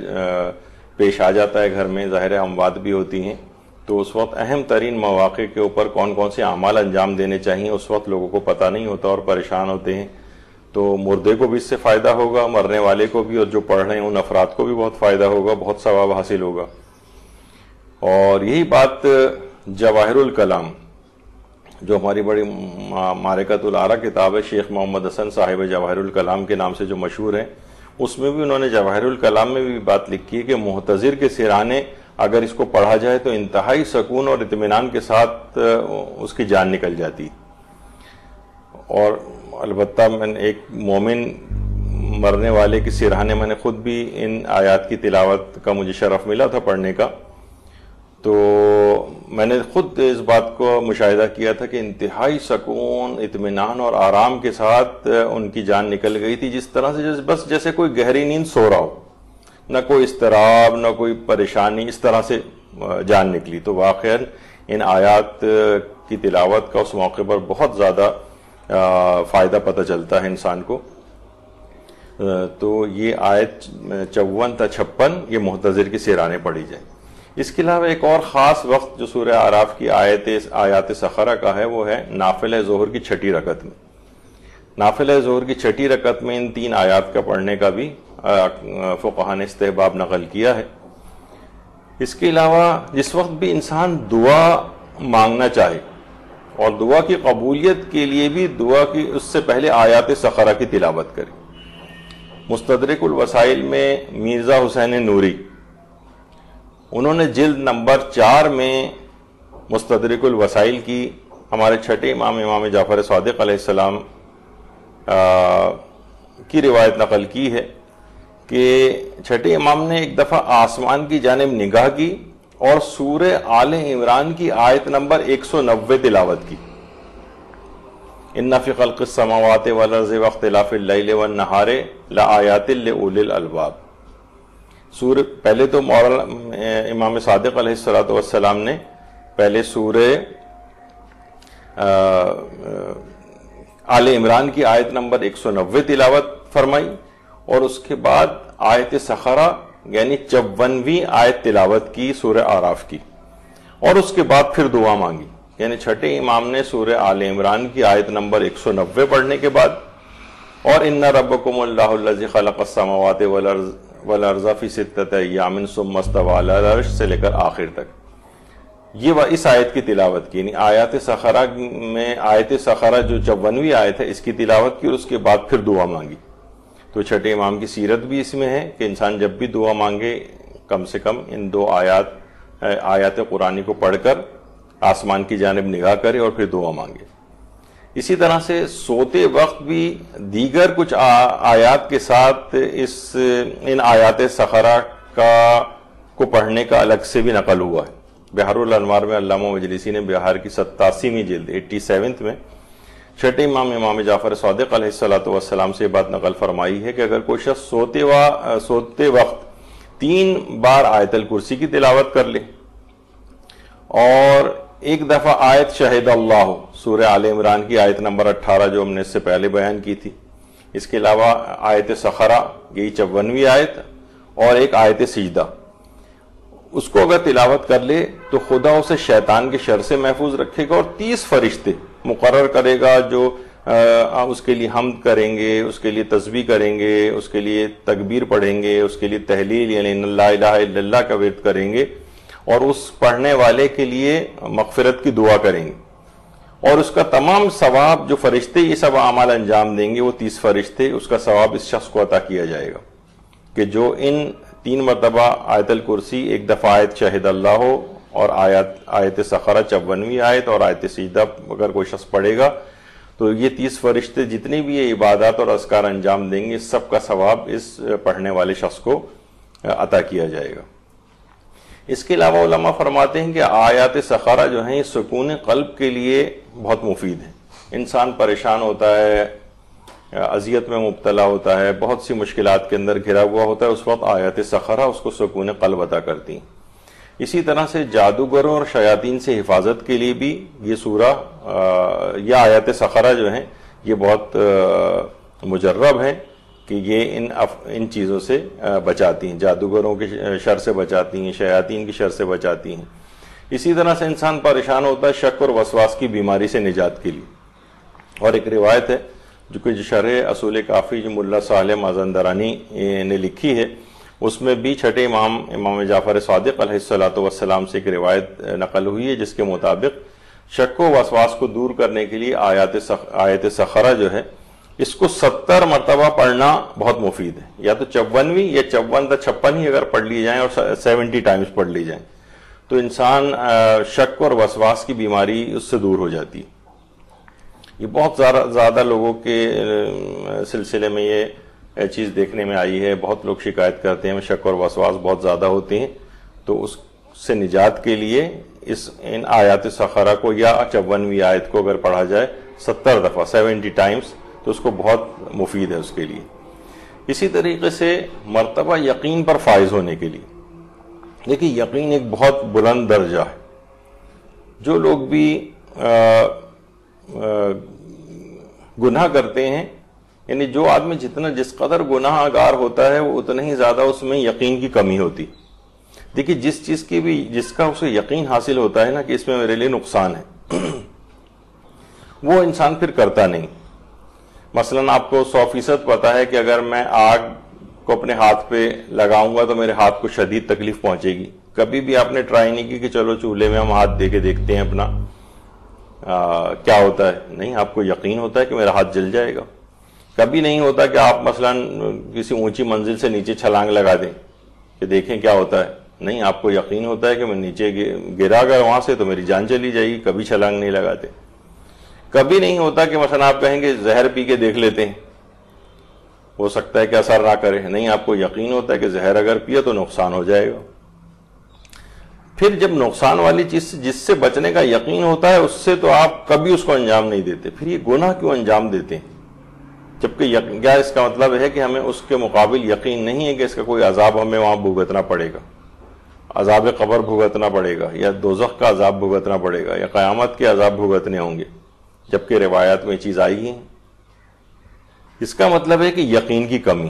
پیش آ جاتا ہے گھر میں، ظاہر اموات بھی ہوتی ہیں، تو اس وقت اہم ترین مواقع کے اوپر کون کون سے اعمال انجام دینے چاہیے اس وقت لوگوں کو پتہ نہیں ہوتا اور پریشان ہوتے ہیں. تو مردے کو بھی اس سے فائدہ ہوگا، مرنے والے کو بھی، اور جو پڑھ رہے ہیں ان افراد کو بھی بہت فائدہ ہوگا، بہت ثواب حاصل ہوگا. اور یہی بات جواہر الکلام جو ہماری بڑی معرکۃ الآراء کتاب ہے، شیخ محمد حسن صاحب جواہر الکلام کے نام سے جو مشہور ہے، اس میں بھی انہوں نے جواہر الکلام میں بھی بات لکھی ہے کہ محتضر کے سرانے اگر اس کو پڑھا جائے تو انتہائی سکون اور اطمینان کے ساتھ اس کی جان نکل جاتی. اور البتہ میں نے ایک مومن مرنے والے کے سرہانے میں نے خود بھی ان آیات کی تلاوت کا مجھے شرف ملا تھا پڑھنے کا، تو میں نے خود اس بات کو مشاہدہ کیا تھا کہ انتہائی سکون، اطمینان اور آرام کے ساتھ ان کی جان نکل گئی تھی، جس طرح سے بس جیسے کوئی گہری نیند سو رہا ہو، نہ کوئی اضطراب نہ کوئی پریشانی، اس طرح سے جان نکلی. تو واقعا ان آیات کی تلاوت کا اس موقع پر بہت زیادہ فائدہ پتہ چلتا ہے انسان کو. تو یہ آیت چون تا چھپن یہ محتضر کے سرانے پڑھی جائے. اس کے علاوہ ایک اور خاص وقت جو سورہ اعراف کی آیت آیات سخرہ کا ہے وہ ہے نافلہ ظہر کی چھٹی رکعت میں. نافلہ ظہر کی چھٹی رکعت میں ان تین آیات کا پڑھنے کا بھی فقہاء نے استحباب نقل کیا ہے. اس کے علاوہ جس وقت بھی انسان دعا مانگنا چاہے اور دعا کی قبولیت کے لیے بھی دعا کی اس سے پہلے آیات سخرہ کی تلاوت کرے. مستدرک الوسائل میں مرزا حسین نوری انہوں نے جلد نمبر چار میں مستدرک الوسائل کی ہمارے چھٹے امام امام جعفر صادق علیہ السلام کی روایت نقل کی ہے کہ چھٹے امام نے ایک دفعہ آسمان کی جانب نگاہ کی اور سورہ آل عمران کی آیت نمبر ایک سو نوے تلاوت کی. ان فی خلق السماوات والارض واختلاف اللیل والنہار لآیات لأولی الالباب. سورہ پہلے تو مولانا امام صادق علیہ الصلوۃ والسلام نے پہلے سورہ آل عمران کی آیت نمبر ایک سو نوے تلاوت فرمائی اور اس کے بعد آیت سخرہ یعنی چونویں آیت تلاوت کی سورہ اعراف کی، اور اس کے بعد پھر دعا مانگی. یعنی چھٹے امام نے سورہ آل عمران کی آیت نمبر ایک سو نوے پڑھنے کے بعد اور ان ربکم اللہ الذی خلق السماوات والارض فی ستۃ ایام ثم استوی علی العرش سے لے کر آخر تک یہ اس آیت کی تلاوت کی. یعنی آیات سخرہ میں آیت سخرہ جو چونویں آیت ہے اس کی تلاوت کی اور اس کے بعد پھر دعا مانگی. تو چھٹے امام کی سیرت بھی اس میں ہے کہ انسان جب بھی دعا مانگے کم سے کم ان دو آیات آیات قرآنی کو پڑھ کر آسمان کی جانب نگاہ کرے اور پھر دعا مانگے. اسی طرح سے سوتے وقت بھی دیگر کچھ آیات کے ساتھ اس ان آیات سخرہ کا کو پڑھنے کا الگ سے بھی نقل ہوا ہے. بحر الانوار میں علامہ مجلسی نے بہار کی ستاسیویں جلد ایٹی سیونتھ میں چھٹے امام امام جعفر صادق علیہ الصلوۃ والسلام سے بات نقل فرمائی ہے کہ اگر کوئی شخص سوتے وا سوتے وقت تین بار آیت الکرسی کی تلاوت کر لے، اور ایک دفعہ آیت شہد اللہ سورہ آل عمران کی آیت نمبر اٹھارہ جو ہم نے اس سے پہلے بیان کی تھی، اس کے علاوہ آیت سخرہ یہی چونویں آیت، اور ایک آیت سجدہ، اس کو اگر تلاوت کر لے تو خدا اسے شیطان کے شر سے محفوظ رکھے گا، اور تیس فرشتے مقرر کرے گا جو اس کے لیے حمد کریں گے، اس کے لیے تسبیح کریں گے، اس کے لیے تکبیر پڑھیں گے، اس کے لیے تحلیل یعنی ان لا الہ الا اللہ کا ورد کریں گے، اور اس پڑھنے والے کے لیے مغفرت کی دعا کریں گے، اور اس کا تمام ثواب جو فرشتے یہ سب اعمال انجام دیں گے، وہ تیس فرشتے، اس کا ثواب اس شخص کو عطا کیا جائے گا کہ جو ان تین مرتبہ آیت الکرسی، ایک دفعہ آیت شہد اللہ ہو، اور آیت آیت سخرہ چونویں آیت اور آیت سجدہ اگر کوئی شخص پڑھے گا تو یہ تیس فرشتے جتنی بھی یہ عبادات اور اذکار انجام دیں گے، سب کا ثواب اس پڑھنے والے شخص کو عطا کیا جائے گا۔ اس کے علاوہ علماء فرماتے ہیں کہ آیات سخرہ جو ہیں سکون قلب کے لیے بہت مفید ہیں۔ انسان پریشان ہوتا ہے، اذیت میں مبتلا ہوتا ہے، بہت سی مشکلات کے اندر گھرا ہوا ہوتا ہے، اس وقت آیات سخرہ اس کو سکون قلب عطا کرتی ہیں۔ اسی طرح سے جادوگروں اور شیاطین سے حفاظت کے لیے بھی یہ سورہ یا آیات سخرہ جو ہیں یہ بہت مجرب ہیں کہ یہ ان ان چیزوں سے بچاتی ہیں، جادوگروں کے شر سے بچاتی ہیں، شیاطین کی شر سے بچاتی ہیں۔ اسی طرح سے انسان پریشان ہوتا ہے شک اور وسواس کی بیماری سے نجات کے لیے، اور ایک روایت ہے جو کہ شرح اصول کافی جو ملا صالح مازندرانی نے لکھی ہے، اس میں بھی چھٹے امام امام جعفر صادق علیہ الصلوۃ والسلام سے ایک روایت نقل ہوئی ہے جس کے مطابق شک و وسواس کو دور کرنے کے لیے آیات آیت سخرہ جو ہے اس کو ستر مرتبہ پڑھنا بہت مفید ہے، یا تو چونویں یا چون تا چھپن ہی اگر پڑھ لی جائیں اور سیونٹی ٹائمز پڑھ لی جائیں تو انسان شک اور وسواس کی بیماری اس سے دور ہو جاتی ہے۔ یہ بہت زیادہ لوگوں کے سلسلے میں یہ چیز دیکھنے میں آئی ہے، بہت لوگ شکایت کرتے ہیں شک اور وسواس بہت زیادہ ہوتے ہیں، تو اس سے نجات کے لیے اس ان آیات سخرہ کو یا چونویں آیت کو اگر پڑھا جائے ستر دفعہ سیونٹی ٹائمز تو اس کو بہت مفید ہے اس کے لیے۔ اسی طریقے سے مرتبہ یقین پر فائز ہونے کے لیے، دیکھیے یقین ایک بہت بلند درجہ ہے۔ جو لوگ بھی آ, آ, گناہ کرتے ہیں، یعنی جو آدمی جتنا جس قدر گناہ گار ہوتا ہے وہ اتنا ہی زیادہ اس میں یقین کی کمی ہوتی۔ دیکھیے جس چیز کی بھی جس کا اسے یقین حاصل ہوتا ہے نا کہ اس میں میرے لیے نقصان ہے وہ انسان پھر کرتا نہیں۔ مثلا آپ کو سو فیصد پتا ہے کہ اگر میں آگ کو اپنے ہاتھ پہ لگاؤں گا تو میرے ہاتھ کو شدید تکلیف پہنچے گی، کبھی بھی آپ نے ٹرائی نہیں کی کہ چلو چولہے میں ہم ہاتھ دے کے دیکھتے ہیں اپنا آ, کیا ہوتا ہے، نہیں، آپ کو یقین ہوتا ہے کہ میرا ہاتھ جل جائے گا۔ کبھی نہیں ہوتا کہ آپ مثلا کسی اونچی منزل سے نیچے چھلانگ لگا دیں کہ دیکھیں کیا ہوتا ہے، نہیں، آپ کو یقین ہوتا ہے کہ میں نیچے گرا اگر وہاں سے تو میری جان چلی جائے گی، کبھی چھلانگ نہیں لگاتے۔ کبھی نہیں ہوتا کہ مثلا آپ کہیں گے زہر پی کے دیکھ لیتے ہیں، ہو سکتا ہے کہ اثر نہ کرے، نہیں، آپ کو یقین ہوتا ہے کہ زہر اگر پیا تو نقصان ہو جائے گا۔ پھر جب نقصان والی چیز جس سے بچنے کا یقین ہوتا ہے اس سے تو آپ کبھی اس کو انجام نہیں دیتے، پھر یہ گناہ کیوں انجام دیتے ہیں؟ جبکہ کیا اس کا مطلب ہے کہ ہمیں اس کے مقابل یقین نہیں ہے کہ اس کا کوئی عذاب ہمیں وہاں بھگتنا پڑے گا، عذاب قبر بھگتنا پڑے گا، یا دوزخ کا عذاب بھگتنا پڑے گا، یا قیامت کے عذاب بھگتنے ہوں گے، جبکہ روایات میں چیز آئی ہیں۔ اس کا مطلب ہے کہ یقین کی کمی۔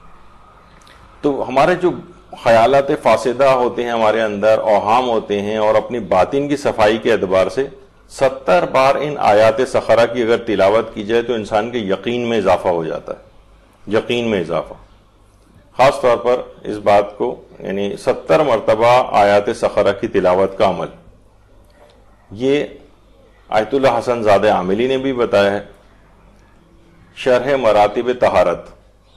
تو ہمارے جو خیالات فاسدہ ہوتے ہیں ہمارے اندر، اوہام ہوتے ہیں، اور اپنی باطن کی صفائی کے اعتبار سے ستر بار ان آیات سخرہ کی اگر تلاوت کی جائے تو انسان کے یقین میں اضافہ ہو جاتا ہے، یقین میں اضافہ۔ خاص طور پر اس بات کو یعنی ستر مرتبہ آیات سخرہ کی تلاوت کا عمل، یہ آیت اللہ حسن زادہ عاملی نے بھی بتایا ہے۔ شرح مراتب طہارت،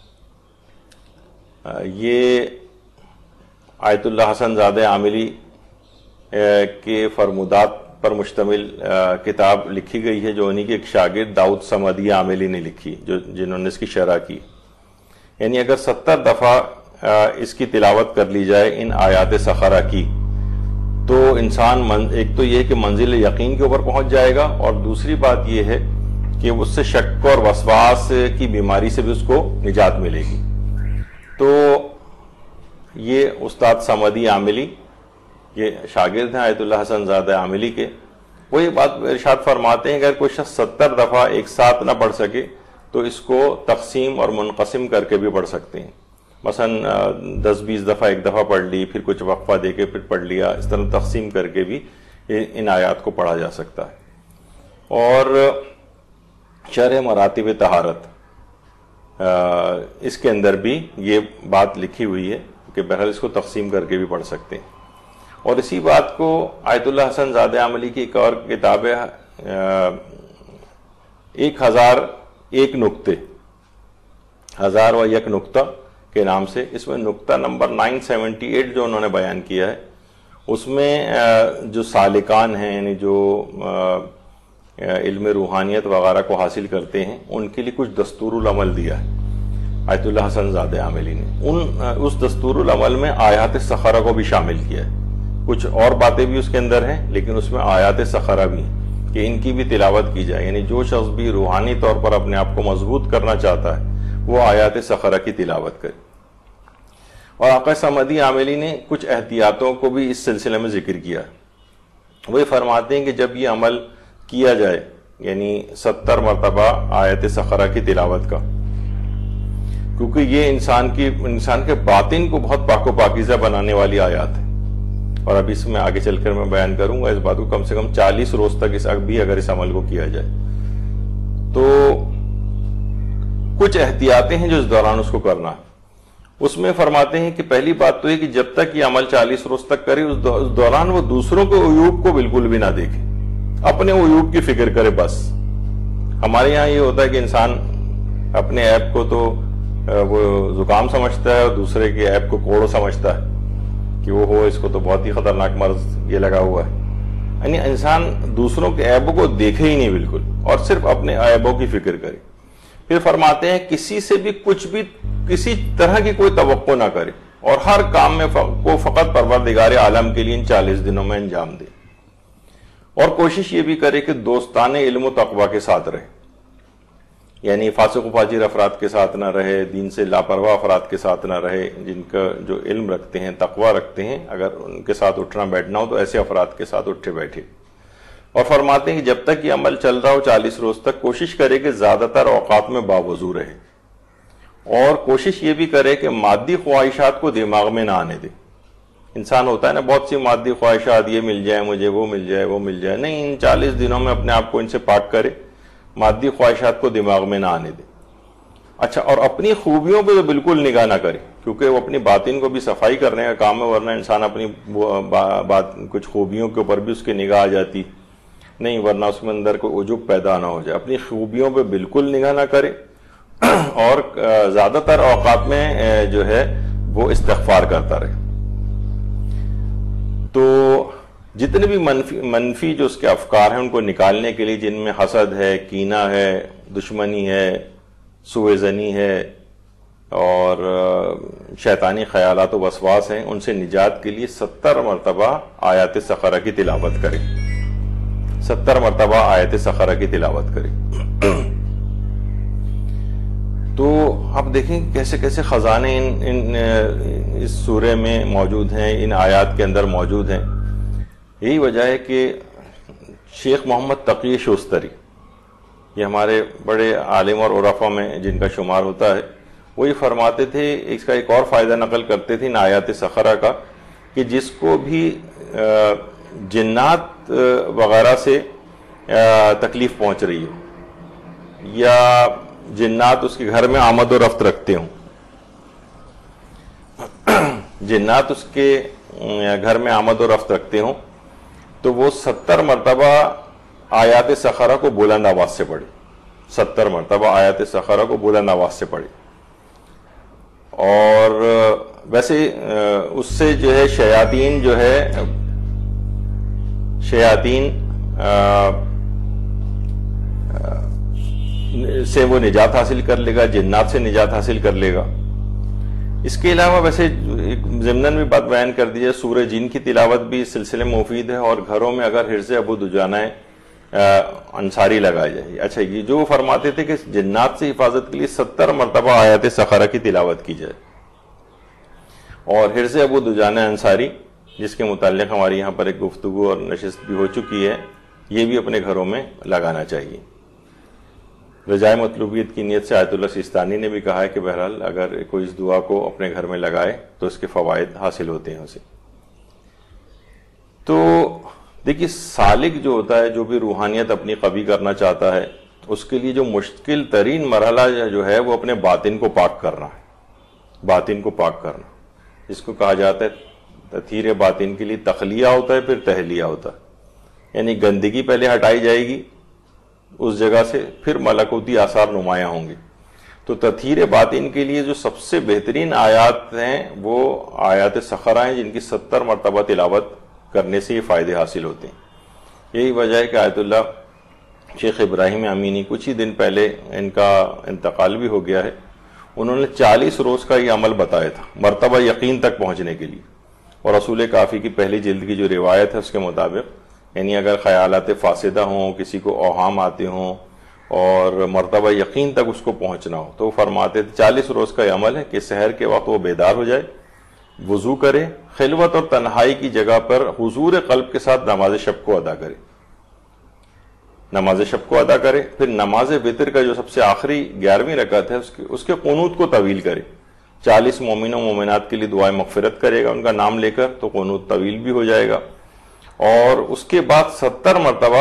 یہ آیت اللہ حسن زادہ عاملی کے فرمودات پر مشتمل کتاب لکھی گئی ہے جو انہی کے ایک شاگرد داؤد صمدی عاملی نے لکھی، جو جنہوں نے اس کی شرح کی۔ یعنی اگر ستر دفعہ اس کی تلاوت کر لی جائے ان آیات سخرہ کی تو انسان ایک تو یہ کہ منزل یقین کے اوپر پہنچ جائے گا، اور دوسری بات یہ ہے کہ اس سے شک اور وسواس کی بیماری سے بھی اس کو نجات ملے گی۔ تو یہ استاد صمدی عاملی، یہ شاگرد ہیں آیت اللہ حسن زادہ عاملی کے، وہ یہ بات ارشاد فرماتے ہیں کہ اگر کوئی شخص ستر دفعہ ایک ساتھ نہ پڑھ سکے تو اس کو تقسیم اور منقسم کر کے بھی پڑھ سکتے ہیں. مثلا دس بیس دفعہ ایک دفعہ پڑھ لی، پھر کچھ وقفہ دے کے پھر پڑھ لیا، اس طرح تقسیم کر کے بھی ان آیات کو پڑھا جا سکتا ہے. اور شرح مراتب طہارت، اس کے اندر بھی یہ بات لکھی ہوئی ہے کہ بہرحال اس کو تقسیم کر کے بھی پڑھ سکتے ہیں. اور اسی بات کو آیت اللہ حسن زادہ عاملی کی ایک اور کتاب ہے ایک ہزار ایک نقطے، ہزار و یک نقطہ کے نام سے، اس میں نقطہ نمبر نائن سیونٹی ایٹ جو انہوں نے بیان کیا ہے، اس میں جو سالکان ہیں، یعنی جو علم روحانیت وغیرہ کو حاصل کرتے ہیں، ان کے لیے کچھ دستور العمل دیا ہے آیت اللہ حسن زادہ عاملی نے. ان اس دستور العمل میں آیات سخرہ کو بھی شامل کیا ہے. کچھ اور باتیں بھی اس کے اندر ہیں لیکن اس میں آیات سخرہ بھی ہیں کہ ان کی بھی تلاوت کی جائے. یعنی جو شخص بھی روحانی طور پر اپنے آپ کو مضبوط کرنا چاہتا ہے وہ آیات سخرہ کی تلاوت کرے. اور آقا صمدی عاملی نے کچھ احتیاطوں کو بھی اس سلسلے میں ذکر کیا ہے. وہ فرماتے ہیں کہ جب یہ عمل کیا جائے، یعنی ستر مرتبہ آیت سخرہ کی تلاوت کا، کیونکہ یہ انسان کی انسان کے باطن کو بہت پاک و پاکیزہ بنانے والی آیات ہے. اور اب اس میں آگے چل کر میں بیان کروں گا اس بات کو، کم سے کم چالیس روز تک اس بھی اگر اس عمل کو کیا جائے تو کچھ احتیاطیں ہیں جو اس دوران اس کو کرنا ہے. اس میں فرماتے ہیں کہ پہلی بات تو یہ کہ جب تک یہ عمل چالیس روز تک کرے اس دوران وہ دوسروں کے عیوب کو بالکل بھی نہ دیکھے، اپنے عیوب کی فکر کرے بس. ہمارے یہاں یہ ہوتا ہے کہ انسان اپنے عیب کو تو وہ زکام سمجھتا ہے اور دوسرے کے عیب کو کوڑو سمجھتا ہے کہ وہ ہو اس کو تو بہت ہی خطرناک مرض یہ لگا ہوا ہے. یعنی انسان دوسروں کے عیبوں کو دیکھے ہی نہیں بالکل، اور صرف اپنے عیبوں کی فکر کرے. پھر فرماتے ہیں کسی سے بھی کچھ بھی کسی طرح کی کوئی توقع نہ کرے، اور ہر کام میں کو فقط پروردگار عالم کے لیے ان چالیس دنوں میں انجام دے. اور کوشش یہ بھی کرے کہ دوستانہ علم و تقوی کے ساتھ رہے، یعنی فاسق و فاجر افراد کے ساتھ نہ رہے، دین سے لاپرواہ افراد کے ساتھ نہ رہے. جن کا جو علم رکھتے ہیں، تقوی رکھتے ہیں، اگر ان کے ساتھ اٹھنا بیٹھنا ہو تو ایسے افراد کے ساتھ اٹھے بیٹھے. اور فرماتے ہیں کہ جب تک یہ عمل چل رہا ہو چالیس روز تک، کوشش کرے کہ زیادہ تر اوقات میں باوضو رہے، اور کوشش یہ بھی کرے کہ مادی خواہشات کو دماغ میں نہ آنے دے. انسان ہوتا ہے نا بہت سی مادی خواہشات، یہ مل جائے مجھے، وہ مل جائے وہ مل جائے. نہیں، ان چالیس دنوں میں اپنے آپ کو ان سے پاک کرے، مادی خواہشات کو دماغ میں نہ آنے دے. اچھا، اور اپنی خوبیوں پہ تو بالکل نگاہ نہ کرے، کیونکہ وہ اپنی باطن کو بھی صفائی کرنے کا کام ہے، ورنہ انسان اپنی بات کچھ خوبیوں کے اوپر بھی اس کی نگاہ آ جاتی نہیں، ورنہ اس میں اندر کوئی عجب پیدا نہ ہو جائے. اپنی خوبیوں پہ بالکل نگاہ نہ کرے، اور زیادہ تر اوقات میں جو ہے وہ استغفار کرتا رہے. تو جتنے بھی منفی منفی جو اس کے افکار ہیں ان کو نکالنے کے لیے، جن میں حسد ہے، کینہ ہے، دشمنی ہے، سوء ظنی ہے، اور شیطانی خیالات و وسواس ہیں، ان سے نجات کے لیے ستر مرتبہ آیات سخرہ کی تلاوت کرے. ستر مرتبہ آیات سخرہ کی تلاوت کرے. تو آپ دیکھیں کیسے کیسے خزانے ان, ان اس سورے میں موجود ہیں، ان آیات کے اندر موجود ہیں. یہی وجہ ہے کہ شیخ محمد تقی شوستری، یہ ہمارے بڑے عالم اور عرفا میں جن کا شمار ہوتا ہے، وہی فرماتے تھے، اس کا ایک اور فائدہ نقل کرتے تھے ان آیات سخرہ کا، کہ جس کو بھی جنات وغیرہ سے تکلیف پہنچ رہی ہو، یا جنات اس کے گھر میں آمد و رفت رکھتے ہوں، جنات اس کے گھر میں آمد و رفت رکھتے ہوں، تو وہ ستر مرتبہ آیات سخرہ کو بلند آواز سے پڑھے. ستر مرتبہ آیات سخرہ کو بلند آواز سے پڑھے. اور ویسے اس سے جو ہے شیاطین جو ہے شیاطین سے وہ نجات حاصل کر لے گا، جنات سے نجات حاصل کر لے گا. اس کے علاوہ ویسے ضمناً بھی بات بیان کر دی ہے، سورہ جن کی تلاوت بھی اس سلسلے میں مفید ہے، اور گھروں میں اگر حرز ابو دجانہ انصاری لگائی جائے. اچھا، یہ جو فرماتے تھے کہ جنات سے حفاظت کے لیے ستر مرتبہ آیات سخرہ کی تلاوت کی جائے. اور حرز ابو دجانہ انصاری جس کے متعلق ہماری یہاں پر ایک گفتگو اور نشست بھی ہو چکی ہے، یہ بھی اپنے گھروں میں لگانا چاہیے۔ رجائے مطلوبیت کی نیت سے آیت اللہ سیستانی نے بھی کہا ہے کہ بہرحال اگر کوئی اس دعا کو اپنے گھر میں لگائے تو اس کے فوائد حاصل ہوتے ہیں اسے۔ تو دیکھیے سالک جو ہوتا ہے، جو بھی روحانیت اپنی قوی کرنا چاہتا ہے، اس کے لیے جو مشکل ترین مرحلہ جو ہے وہ اپنے باطن کو پاک کرنا ہے، باطن کو پاک کرنا، جس کو کہا جاتا ہے تطہیر باطن کے لیے تخلیہ ہوتا ہے، پھر تہلیہ ہوتا ہے، یعنی گندگی پہلے ہٹائی جائے گی اس جگہ سے، پھر ملکوتی آثار نمایاں ہوں گے۔ تو تطہیر باطن کے لیے جو سب سے بہترین آیات ہیں وہ آیات سخرہ ہیں، جن کی ستر مرتبہ تلاوت کرنے سے یہ فائدے حاصل ہوتے ہیں۔ یہی وجہ ہے کہ آیت اللہ شیخ ابراہیم امینی کچھ ہی دن پہلے ان کا انتقال بھی ہو گیا ہے، انہوں نے چالیس روز کا یہ عمل بتایا تھا مرتبہ یقین تک پہنچنے کے لیے، اور رسول کافی کی پہلی جلد کی جو روایت ہے اس کے مطابق، یعنی اگر خیالات فاسدہ ہوں، کسی کو اوہام آتے ہوں اور مرتبہ یقین تک اس کو پہنچنا ہو، تو وہ فرماتے تھے چالیس روز کا یہ عمل ہے کہ سحر کے وقت وہ بیدار ہو جائے، وضو کرے، خلوت اور تنہائی کی جگہ پر حضور قلب کے ساتھ نماز شب کو ادا کرے، نماز شب کو ادا کرے، پھر نماز وتر کا جو سب سے آخری گیارہویں رکعت ہے اس کے اس کے قنوت کو طویل کرے، چالیس مومنوں مومنات کے لیے دعائیں مغفرت کرے گا ان کا نام لے کر، تو قنوت طویل بھی ہو جائے گا، اور اس کے بعد ستر مرتبہ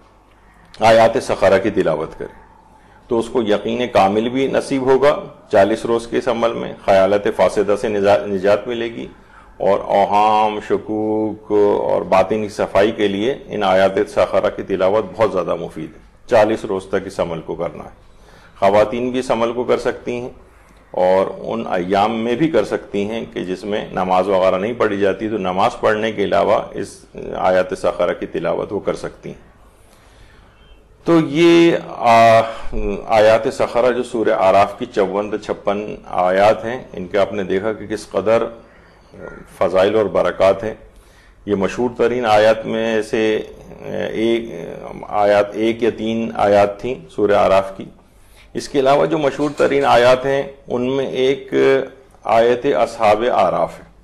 آیات سخرہ کی تلاوت کرے، تو اس کو یقین کامل بھی نصیب ہوگا چالیس روز کے اس عمل میں، خیالات فاسدہ سے نجات ملے گی، اور اوہام، شکوک اور باطن کی صفائی کے لیے ان آیات سخرہ کی تلاوت بہت زیادہ مفید ہے۔ چالیس روز تک اس عمل کو کرنا ہے، خواتین بھی اس عمل کو کر سکتی ہیں، اور ان ایام میں بھی کر سکتی ہیں کہ جس میں نماز وغیرہ نہیں پڑھی جاتی، تو نماز پڑھنے کے علاوہ اس آیات سخرہ کی تلاوت وہ کر سکتی ہیں۔ تو یہ آیات سخرہ جو سورہ اعراف کی چون سے چھپن آیات ہیں، ان کے آپ نے دیکھا کہ کس قدر فضائل اور برکات ہیں۔ یہ مشہور ترین آیات میں سے ایک آیات ایک یا تین آیات تھیں سورہ اعراف کی۔ اس کے علاوہ جو مشہور ترین آیات ہیں ان میں ایک آیت اصحاب اعراف ہے،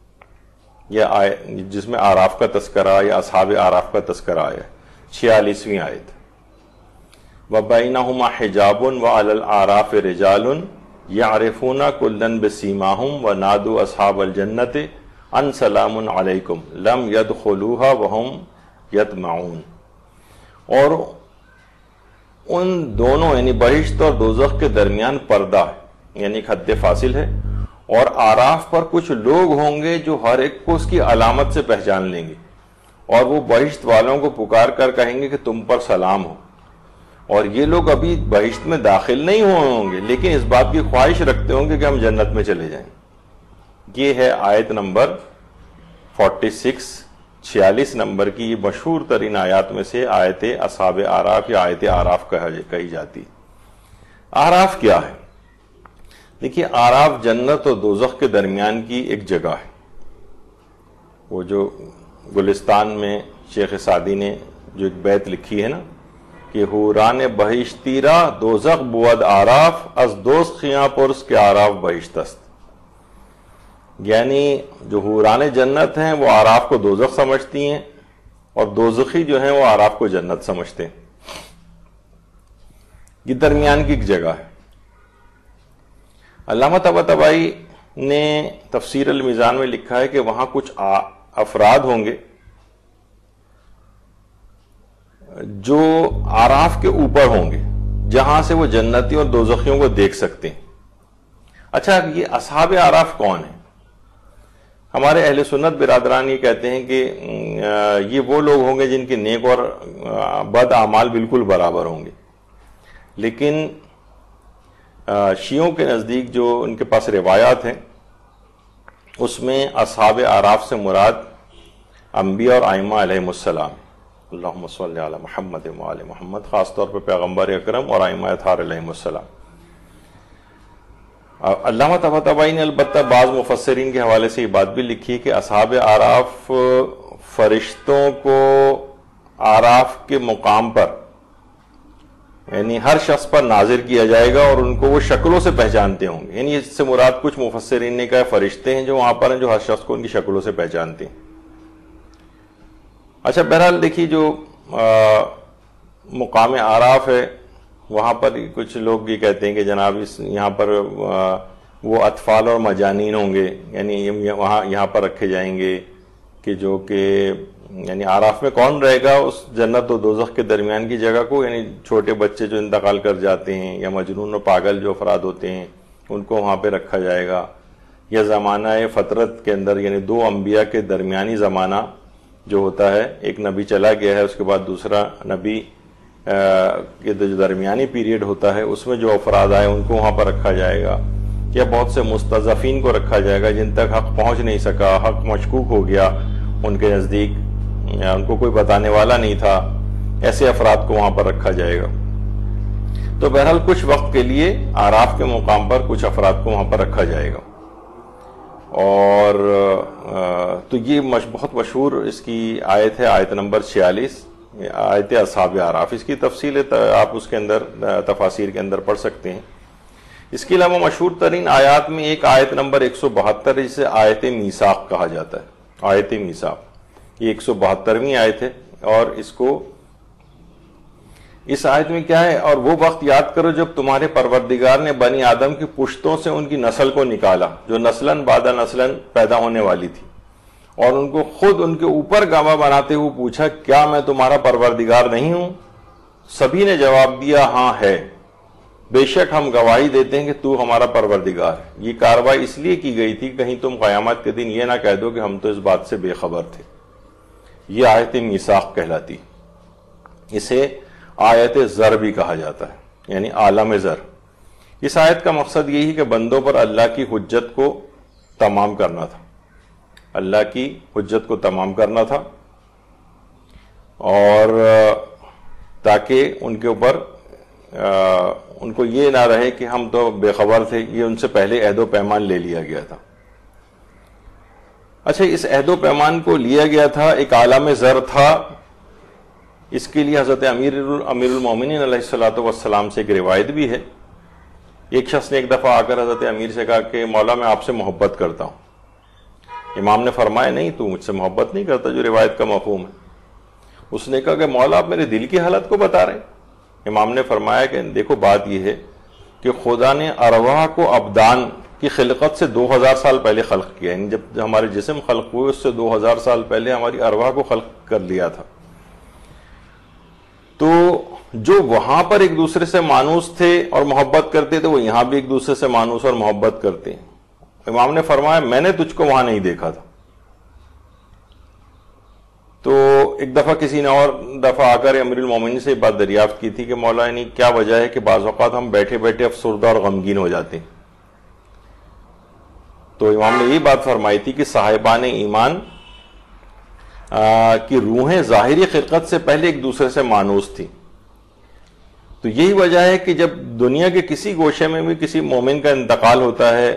یا جس میں اعراف کا تذکرہ یا اصحاب اعراف کا تذکرہ آیا ہے، چھیالیسویں آیت۔ وَبَيْنَهُمَا حِجَابٌ وَعَلَى الْأَعْرَافِ رِجَالٌ يَعْرِفُونَ كُلًّا بِسِيمَاهُمْ وَنَادُوا أَصْحَابَ الْجَنَّةِ أَنْ سَلَامٌ عَلَيْكُمْ لَمْ يَدْخُلُوهَا وَهُمْ يَطْمَعُونَ، اور ان دونوں یعنی بہشت اور دوزخ کے درمیان پردہ ہے، یعنی ایک حد فاصل ہے، اور اعراف پر کچھ لوگ ہوں گے جو ہر ایک کو اس کی علامت سے پہچان لیں گے، اور وہ بہشت والوں کو پکار کر کہیں گے کہ تم پر سلام ہو، اور یہ لوگ ابھی بہشت میں داخل نہیں ہوئے ہوں گے لیکن اس بات کی خواہش رکھتے ہوں گے کہ ہم جنت میں چلے جائیں۔ یہ ہے آیت نمبر چھیالیس، چھیالیس نمبر کی یہ مشہور ترین آیات میں سے آیت اصحاب اعراف یا آیت اعراف کہی جاتی۔ اعراف کیا ہے؟ دیکھیے اعراف جنت اور دوزخ کے درمیان کی ایک جگہ ہے، وہ جو گلستان میں شیخ سعدی نے جو ایک بیت لکھی ہے نا کہ حوران بہشتیرا دوزخ بود اعراف از دوست خیاں پرس کے اعراف بہشت است، یعنی جو حوران جنت ہیں وہ اعراف کو دوزخ سمجھتی ہیں، اور دوزخی جو ہیں وہ اعراف کو جنت سمجھتے ہیں۔ یہ درمیان کی ایک جگہ ہے۔ علامہ طباطبائی نے تفسیر المیزان میں لکھا ہے کہ وہاں کچھ افراد ہوں گے جو اعراف کے اوپر ہوں گے، جہاں سے وہ جنتیوں اور دوزخیوں کو دیکھ سکتے ہیں۔ اچھا، یہ اصحاب اعراف کون ہیں؟ ہمارے اہل سنت برادران یہ کہتے ہیں کہ یہ وہ لوگ ہوں گے جن کے نیک اور بد اعمال بالکل برابر ہوں گے، لیکن شیعوں کے نزدیک جو ان کے پاس روایات ہیں اس میں اصحاب اعراف سے مراد انبیاء اور ائمہ علیہم السلام، اللہم صلی علی محمد وآل محمد، خاص طور پر پیغمبر اکرم اور ائمہ اطہار علیہم السلام۔ علامہ طباطبائی نے البتہ بعض مفسرین کے حوالے سے یہ بات بھی لکھی کہ اصحاب اعراف فرشتوں کو اعراف کے مقام پر یعنی ہر شخص پر نازل کیا جائے گا اور ان کو وہ شکلوں سے پہچانتے ہوں گے. یعنی اس سے مراد کچھ مفسرین نے کہا فرشتے ہیں جو وہاں پر ہیں جو ہر شخص کو ان کی شکلوں سے پہچانتے ہیں. اچھا بہرحال دیکھیے جو مقام اعراف ہے وہاں پر کچھ لوگ یہ کہتے ہیں کہ جناب اس یہاں پر وہ اطفال اور مجانین ہوں گے، یعنی وہاں یہاں پر رکھے جائیں گے کہ جو کہ یعنی اعراف میں کون رہے گا اس جنت و دوزخ کے درمیان کی جگہ کو، یعنی چھوٹے بچے جو انتقال کر جاتے ہیں یا مجنون و پاگل جو افراد ہوتے ہیں ان کو وہاں پہ رکھا جائے گا، یا زمانہ فطرت کے اندر یعنی دو انبیاء کے درمیانی زمانہ جو ہوتا ہے، ایک نبی چلا گیا ہے اس کے بعد دوسرا نبی کے جو درمیانی پیریڈ ہوتا ہے اس میں جو افراد آئے ان کو وہاں پر رکھا جائے گا، یا بہت سے مستضعفین کو رکھا جائے گا جن تک حق پہنچ نہیں سکا، حق مشکوک ہو گیا ان کے نزدیک، یا ان کو کوئی بتانے والا نہیں تھا، ایسے افراد کو وہاں پر رکھا جائے گا. تو بہرحال کچھ وقت کے لیے اعراف کے مقام پر کچھ افراد کو وہاں پر رکھا جائے گا. اور تو یہ بہت مشہور اس کی آیت ہے، آیت نمبر چھیالیس، آیت اصحاب اعراف. اس کی تفصیل آپ اس کے اندر تفاسیر کے اندر پڑھ سکتے ہیں. اس کے علاوہ مشہور ترین آیات میں ایک آیت نمبر ایک سو بہتر جسے آیت میثاق کہا جاتا ہے. آیت میثاق یہ ایک سو بہترویں آیت ہے، اور اس کو اس آیت میں کیا ہے، اور وہ وقت یاد کرو جب تمہارے پروردگار نے بنی آدم کی پشتوں سے ان کی نسل کو نکالا جو نسلاً بعد نسلاً پیدا ہونے والی تھی، اور ان کو خود ان کے اوپر گواہ بناتے ہوئے پوچھا کیا میں تمہارا پروردگار نہیں ہوں؟ سبھی نے جواب دیا ہاں ہے، بے شک ہم گواہی دیتے ہیں کہ تو ہمارا پروردگار ہے. یہ کارروائی اس لیے کی گئی تھی کہیں تم قیامت کے دن یہ نہ کہہ دو کہ ہم تو اس بات سے بے خبر تھے. یہ آیت میثاق کہلاتی. اسے آیت زر بھی کہا جاتا ہے، یعنی عالم زر. اس آیت کا مقصد یہی کہ بندوں پر اللہ کی حجت کو تمام کرنا تھا، اللہ کی حجت کو تمام کرنا تھا، اور تاکہ ان کے اوپر ان کو یہ نہ رہے کہ ہم تو بے خبر تھے، یہ ان سے پہلے عہد و پیمان لے لیا گیا تھا. اچھا اس عہد و پیمان کو لیا گیا تھا، ایک عالم زر تھا. اس کے لیے حضرت امیر امیر المومنین علیہ الصلوۃ والسلام سے ایک روایت بھی ہے. ایک شخص نے ایک دفعہ آ کر حضرت امیر سے کہا کہ مولا میں آپ سے محبت کرتا ہوں. امام نے فرمایا نہیں تو مجھ سے محبت نہیں کرتا جو روایت کا مفہوم ہے. اس نے کہا کہ مولا آپ میرے دل کی حالت کو بتا رہے ہیں. امام نے فرمایا کہ دیکھو بات یہ ہے کہ خدا نے ارواح کو ابدان کی خلقت سے دو ہزار سال پہلے خلق کیا، یعنی جب ہمارے جسم خلق ہوئے اس سے دو ہزار سال پہلے ہماری ارواح کو خلق کر لیا تھا. تو جو وہاں پر ایک دوسرے سے مانوس تھے اور محبت کرتے تھے وہ یہاں بھی ایک دوسرے سے مانوس اور محبت کرتے ہیں. امام نے فرمایا میں نے تجھ کو وہاں نہیں دیکھا تھا. تو ایک دفعہ کسی نے اور دفعہ آ کر امیر المومنین سے بات دریافت کی تھی کہ مولا یعنی کیا وجہ ہے کہ بعض اوقات ہم بیٹھے بیٹھے افسردہ اور غمگین ہو جاتے ہیں. تو امام نے یہ بات فرمائی تھی کہ صاحبان ایمان کی روحیں ظاہری خلقت سے پہلے ایک دوسرے سے مانوس تھی. تو یہی وجہ ہے کہ جب دنیا کے کسی گوشے میں بھی کسی مومن کا انتقال ہوتا ہے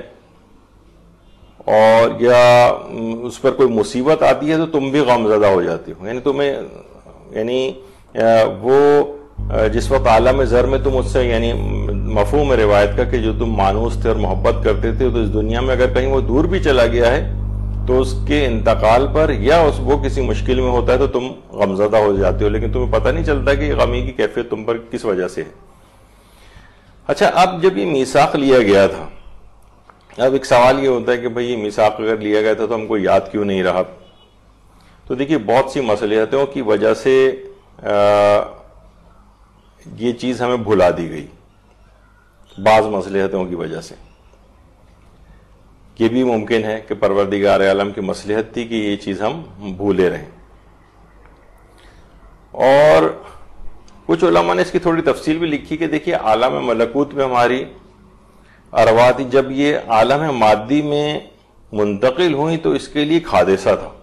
اور یا اس پر کوئی مصیبت آتی ہے تو تم بھی غم زدہ ہو جاتی ہو. یعنی تمہیں یعنی وہ جس وقت عالم زر میں تم اس سے یعنی مفہوم روایت کا کہ جو تم مانوس تھے اور محبت کرتے تھے تو اس دنیا میں اگر کہیں وہ دور بھی چلا گیا ہے تو اس کے انتقال پر یا اس وہ کسی مشکل میں ہوتا ہے تو تم غمزدہ ہو جاتے ہو، لیکن تمہیں پتہ نہیں چلتا کہ یہ غمی کی کیفیت تم پر کس وجہ سے ہے. اچھا اب جب یہ میثاق لیا گیا تھا، اب ایک سوال یہ ہوتا ہے کہ بھئی یہ میثاق اگر لیا گیا تھا تو ہم کو یاد کیوں نہیں رہا؟ تو دیکھیے بہت سی مصلحتوں کی وجہ سے یہ چیز ہمیں بھلا دی گئی. بعض مصلحتوں کی وجہ سے یہ بھی ممکن ہے کہ پروردگار عالم کی مصلحت تھی کہ یہ چیز ہم بھولے رہیں. اور کچھ علماء نے اس کی تھوڑی تفصیل بھی لکھی کہ دیکھیے عالم ملکوت میں ہماری ارواح تھی، جب یہ عالم مادی میں منتقل ہوئی تو اس کے لیے ایک حادثہ تھا،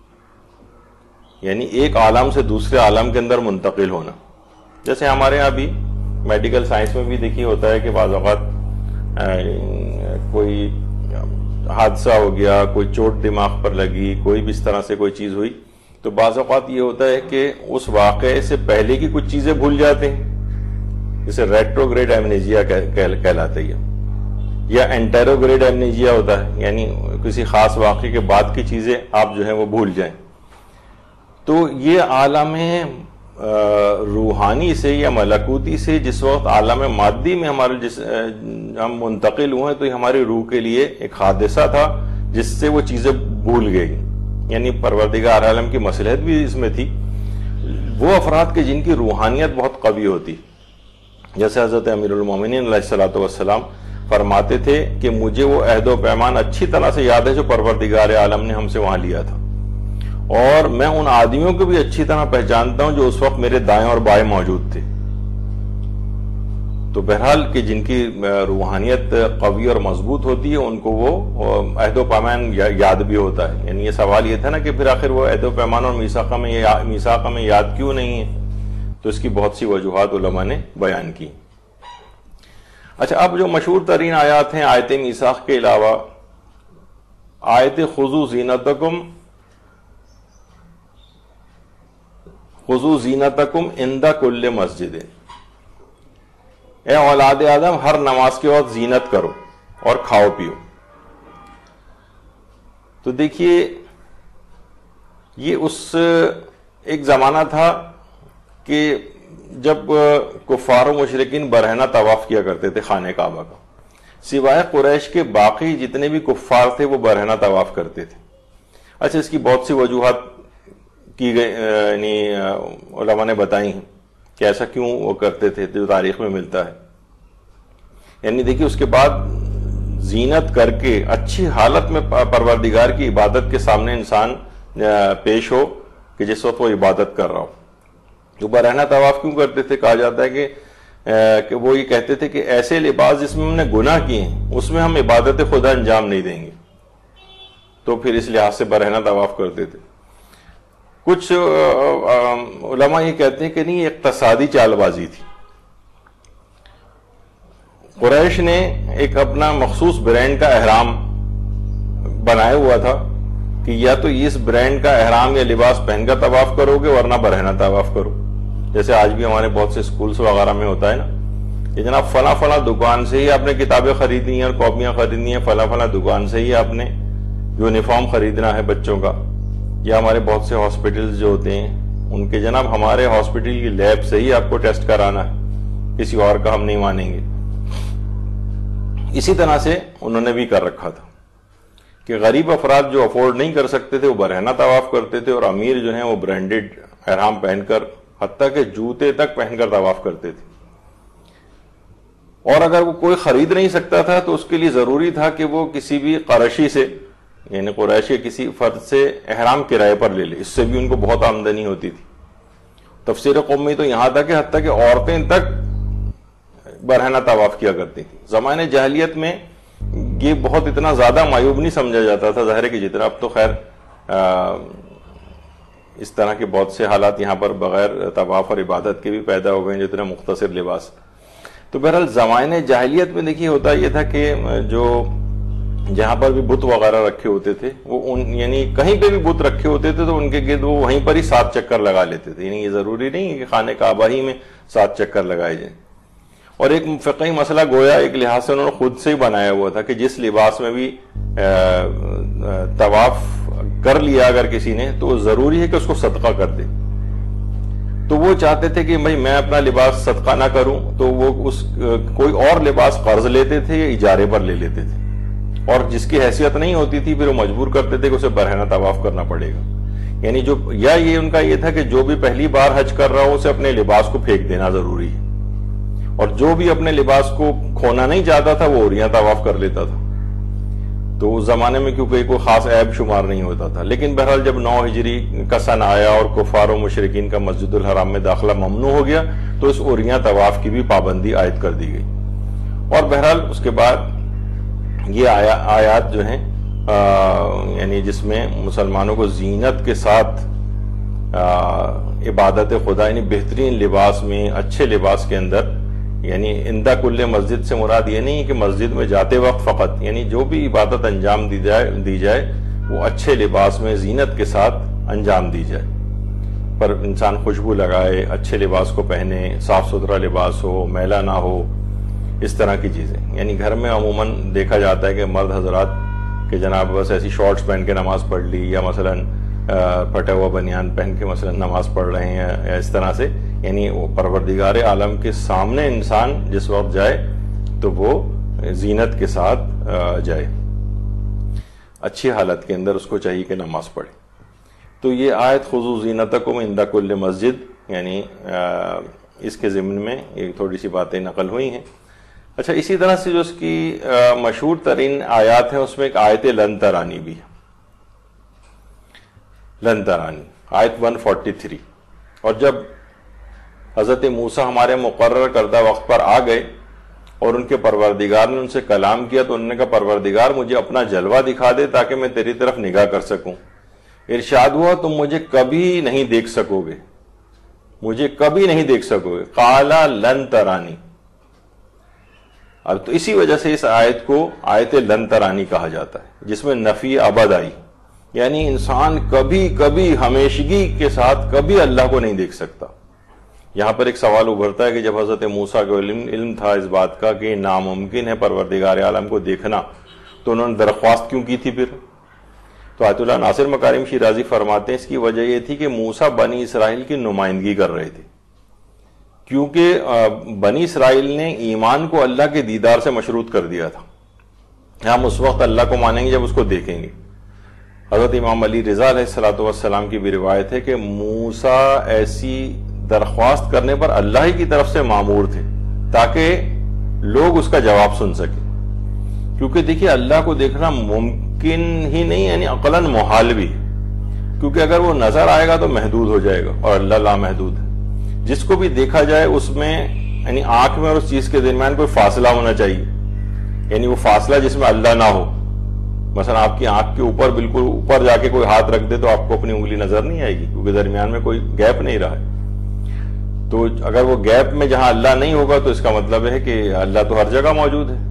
یعنی ایک عالم سے دوسرے عالم کے اندر منتقل ہونا. جیسے ہمارے یہاں بھی میڈیکل سائنس میں بھی دیکھیے ہوتا ہے کہ بعض اوقات کوئی حادثہ ہو گیا، کوئی چوٹ دماغ پر لگی، کوئی بھی اس طرح سے کوئی چیز ہوئی تو بعض اوقات یہ ہوتا ہے کہ اس واقعے سے پہلے کی کچھ چیزیں بھول جاتے ہیں جسے ریٹروگریڈ ایمنیجیا کہلاتے ہیں، یا انٹیروگریڈ ایمنیجیا ہوتا ہے، یعنی کسی خاص واقعے کے بعد کی چیزیں آپ جو ہیں وہ بھول جائیں۔ تو یہ عالم روحانی سے یا ملکوتی سے جس وقت عالم مادی میں ہمارے جس ہم منتقل ہوئے تو یہ ہماری روح کے لیے ایک حادثہ تھا جس سے وہ چیزیں بھول گئی، یعنی پروردگار عالم کی مصلحت بھی اس میں تھی۔ وہ افراد کے جن کی روحانیت بہت قوی ہوتی، جیسے حضرت امیر المومنین علیہ الصلوۃ والسلام فرماتے تھے کہ مجھے وہ عہد و پیمان اچھی طرح سے یاد ہے جو پروردگار عالم نے ہم سے وہاں لیا تھا، اور میں ان آدمیوں کو بھی اچھی طرح پہچانتا ہوں جو اس وقت میرے دائیں اور بائیں موجود تھے۔ تو بہرحال کہ جن کی روحانیت قوی اور مضبوط ہوتی ہے ان کو وہ عہد و پیمان یاد بھی ہوتا ہے۔ یعنی یہ سوال یہ تھا نا کہ پھر آخر وہ عہد و پیمان اور میثاق میں میثاق میں یاد کیوں نہیں ہے، تو اس کی بہت سی وجوہات علماء نے بیان کی۔ اچھا، اب جو مشہور ترین آیات ہیں آیت میثاق کے علاوہ، آیت خذوا زینتکم خذوا زینتکم عند کل مسجد، اے اولاد آدم ہر نماز کے وقت زینت کرو اور کھاؤ پیو۔ تو دیکھیے یہ اس ایک زمانہ تھا کہ جب کفار و مشرکین برہنہ طواف کیا کرتے تھے خانہ کعبہ کا، سوائے قریش کے باقی جتنے بھی کفار تھے وہ برہنہ طواف کرتے تھے۔ اچھا، اس کی بہت سی وجوہات کی گئی، یعنی علماء نے بتائی ہیں کہ ایسا کیوں وہ کرتے تھے، جو تاریخ میں ملتا ہے۔ یعنی دیکھیے اس کے بعد زینت کر کے اچھی حالت میں پروردگار کی عبادت کے سامنے انسان پیش ہو کہ جس وقت وہ عبادت کر رہا ہو۔ جو برہنہ طواف کیوں کرتے تھے؟ کہا جاتا ہے کہ کہ وہ یہ کہتے تھے کہ ایسے لباس جس میں ہم نے گناہ کیے ہیں اس میں ہم عبادت خدا انجام نہیں دیں گے، تو پھر اس لحاظ سے برہنہ طواف کرتے تھے۔ کچھ علماء یہ کہتے ہیں کہ نہیں، اقتصادی چال بازی تھی۔ قریش نے ایک اپنا مخصوص برانڈ کا احرام بنایا ہوا تھا کہ یا تو اس برانڈ کا احرام یا لباس پہن کر طواف کرو گے ورنہ برہنہ طواف کرو۔ جیسے آج بھی ہمارے بہت سے سکولز وغیرہ میں ہوتا ہے نا کہ جناب فلاں فلاں دکان سے ہی آپ نے کتابیں خریدنی ہیں اور کاپیاں خریدنی ہیں، فلاں فلاں دکان سے ہی آپ نے یونیفارم خریدنا ہے بچوں کا، یا ہمارے بہت سے ہاسپٹلز جو ہوتے ہیں ان کے جناب ہمارے ہاسپٹل کی لیب سے ہی آپ کو ٹیسٹ کرانا ہے، کسی اور کا ہم نہیں مانیں گے۔ اسی طرح سے انہوں نے بھی کر رکھا تھا کہ غریب افراد جو افورڈ نہیں کر سکتے تھے وہ برہنہ طواف کرتے تھے، اور امیر جو ہیں وہ برانڈڈ احرام پہن کر، حتیٰ کہ جوتے تک پہن کر طواف کرتے تھے۔ اور اگر وہ کوئی خرید نہیں سکتا تھا تو اس کے لیے ضروری تھا کہ وہ کسی بھی قرشی سے، یعنی قریش کے کسی فرد سے احرام کرائے پر لے لے، اس سے بھی ان کو بہت آمدنی ہوتی تھی۔ تفسیر قومی تو یہاں تک کہ حتیٰ کہ عورتیں تک برہنہ طواف کیا کرتی تھی۔ زمانے جاہلیت میں یہ بہت اتنا زیادہ معیوب نہیں سمجھا جاتا تھا، ظاہر ہے کہ جتنا اب تو خیر اس طرح کے بہت سے حالات یہاں پر بغیر طواف اور عبادت کے بھی پیدا ہو گئے، جتنا مختصر لباس۔ تو بہرحال زمانے جاہلیت میں دیکھیے ہوتا یہ تھا کہ جو جہاں پر بھی بت وغیرہ رکھے ہوتے تھے وہ ان یعنی کہیں پہ بھی بت رکھے ہوتے تھے تو ان کے گرد وہ وہیں پر ہی سات چکر لگا لیتے تھے، یعنی یہ ضروری نہیں ہے کہ خانہ کعبہ ہی میں سات چکر لگائے جائیں۔ اور ایک فقہی مسئلہ گویا ایک لحاظ سے انہوں نے خود سے ہی بنایا ہوا تھا کہ جس لباس میں بھی طواف کر لیا اگر کسی نے تو ضروری ہے کہ اس کو صدقہ کر دے۔ تو وہ چاہتے تھے کہ بھائی میں اپنا لباس صدقہ نہ کروں، تو وہ اس کوئی اور لباس قرض لیتے تھے یا اجارے پر لے لیتے تھے، اور جس کی حیثیت نہیں ہوتی تھی پھر وہ مجبور کرتے تھے کہ اسے برہنہ طواف کرنا پڑے گا۔ یعنی جو یا یہ ان کا یہ تھا کہ جو بھی پہلی بار حج کر رہا ہو اسے اپنے لباس کو پھینک دینا ضروری ہے، اور جو بھی اپنے لباس کو کھونا نہیں چاہتا تھا وہ عریاں طواف کر لیتا تھا۔ تو اس زمانے میں کیونکہ کوئی خاص عیب شمار نہیں ہوتا تھا، لیکن بہرحال جب نو ہجری کا سن آیا اور کفار و مشرکین کا مسجد الحرام میں داخلہ ممنوع ہو گیا تو اس عریاں طواف کی بھی پابندی عائد کر دی گئی۔ اور بہرحال اس کے بعد یہ آیا آیات جو ہیں یعنی جس میں مسلمانوں کو زینت کے ساتھ عبادت خدا یعنی بہترین لباس میں، اچھے لباس کے اندر، یعنی عند کل مسجد سے مراد یہ نہیں کہ مسجد میں جاتے وقت فقط، یعنی جو بھی عبادت انجام دی جائے دی جائے وہ اچھے لباس میں زینت کے ساتھ انجام دی جائے۔ پر انسان خوشبو لگائے، اچھے لباس کو پہنے، صاف ستھرا لباس ہو، میلا نہ ہو، اس طرح کی چیزیں. یعنی گھر میں عموماً دیکھا جاتا ہے کہ مرد حضرات کہ جناب بس ایسی شارٹس پہن کے نماز پڑھ لی، یا مثلاً پھٹا ہوا بنیان پہن کے مثلاً نماز پڑھ رہے ہیں یا اس طرح سے. یعنی وہ پروردگار عالم کے سامنے انسان جس وقت جائے تو وہ زینت کے ساتھ جائے، اچھی حالت کے اندر اس کو چاہیے کہ نماز پڑھے. تو یہ آیت خذوا زینتکم عند کل مسجد، یعنی اس کے ضمن میں ایک تھوڑی سی باتیں نقل ہوئی ہیں. اچھا، اسی طرح سے جو اس کی مشہور ترین آیات ہیں اس میں ایک آیت لن ترانی بھی ہے. لن ترانی آیت ایک سو تینتالیس. اور جب حضرت موسیٰ ہمارے مقرر کردہ وقت پر آ گئے اور ان کے پروردگار نے ان سے کلام کیا تو انہوں نے کہا پروردگار مجھے اپنا جلوہ دکھا دے تاکہ میں تیری طرف نگاہ کر سکوں. ارشاد ہوا تم مجھے کبھی نہیں دیکھ سکو گے، مجھے کبھی نہیں دیکھ سکو گے. قالا لن ترانی. اب تو اسی وجہ سے اس آیت کو آیت لن ترانی کہا جاتا ہے، جس میں نفی ابد آئی، یعنی انسان کبھی کبھی ہمیشگی کے ساتھ کبھی اللہ کو نہیں دیکھ سکتا. یہاں پر ایک سوال ابھرتا ہے کہ جب حضرت موسیٰ کو علم, علم تھا اس بات کا کہ ناممکن ہے پروردگار عالم کو دیکھنا، تو انہوں نے درخواست کیوں کی تھی پھر؟ تو آیت اللہ ناصر مکارم شیرازی فرماتے ہیں اس کی وجہ یہ تھی کہ موسیٰ بنی اسرائیل کی نمائندگی کر رہے تھے، کیونکہ بنی اسرائیل نے ایمان کو اللہ کے دیدار سے مشروط کر دیا تھا. ہم اس وقت اللہ کو مانیں گے جب اس کو دیکھیں گے. حضرت امام علی رضا علیہ الصلوۃ والسلام کی بھی روایت ہے کہ موسیٰ ایسی درخواست کرنے پر اللہ ہی کی طرف سے مامور تھے تاکہ لوگ اس کا جواب سن سکیں. کیونکہ دیکھیے اللہ کو دیکھنا ممکن ہی نہیں، یعنی عقلاً محال بھی، کیونکہ اگر وہ نظر آئے گا تو محدود ہو جائے گا اور اللہ لامحدود ہے. جس کو بھی دیکھا جائے اس میں یعنی آنکھ میں اور اس چیز کے درمیان کوئی فاصلہ ہونا چاہیے، یعنی وہ فاصلہ جس میں اللہ نہ ہو. مثلا آپ کی آنکھ کے اوپر بالکل اوپر جا کے کوئی ہاتھ رکھ دے تو آپ کو اپنی انگلی نظر نہیں آئے گی، کیونکہ درمیان میں کوئی گیپ نہیں رہا ہے. تو اگر وہ گیپ میں جہاں اللہ نہیں ہوگا تو اس کا مطلب ہے کہ اللہ تو ہر جگہ موجود ہے،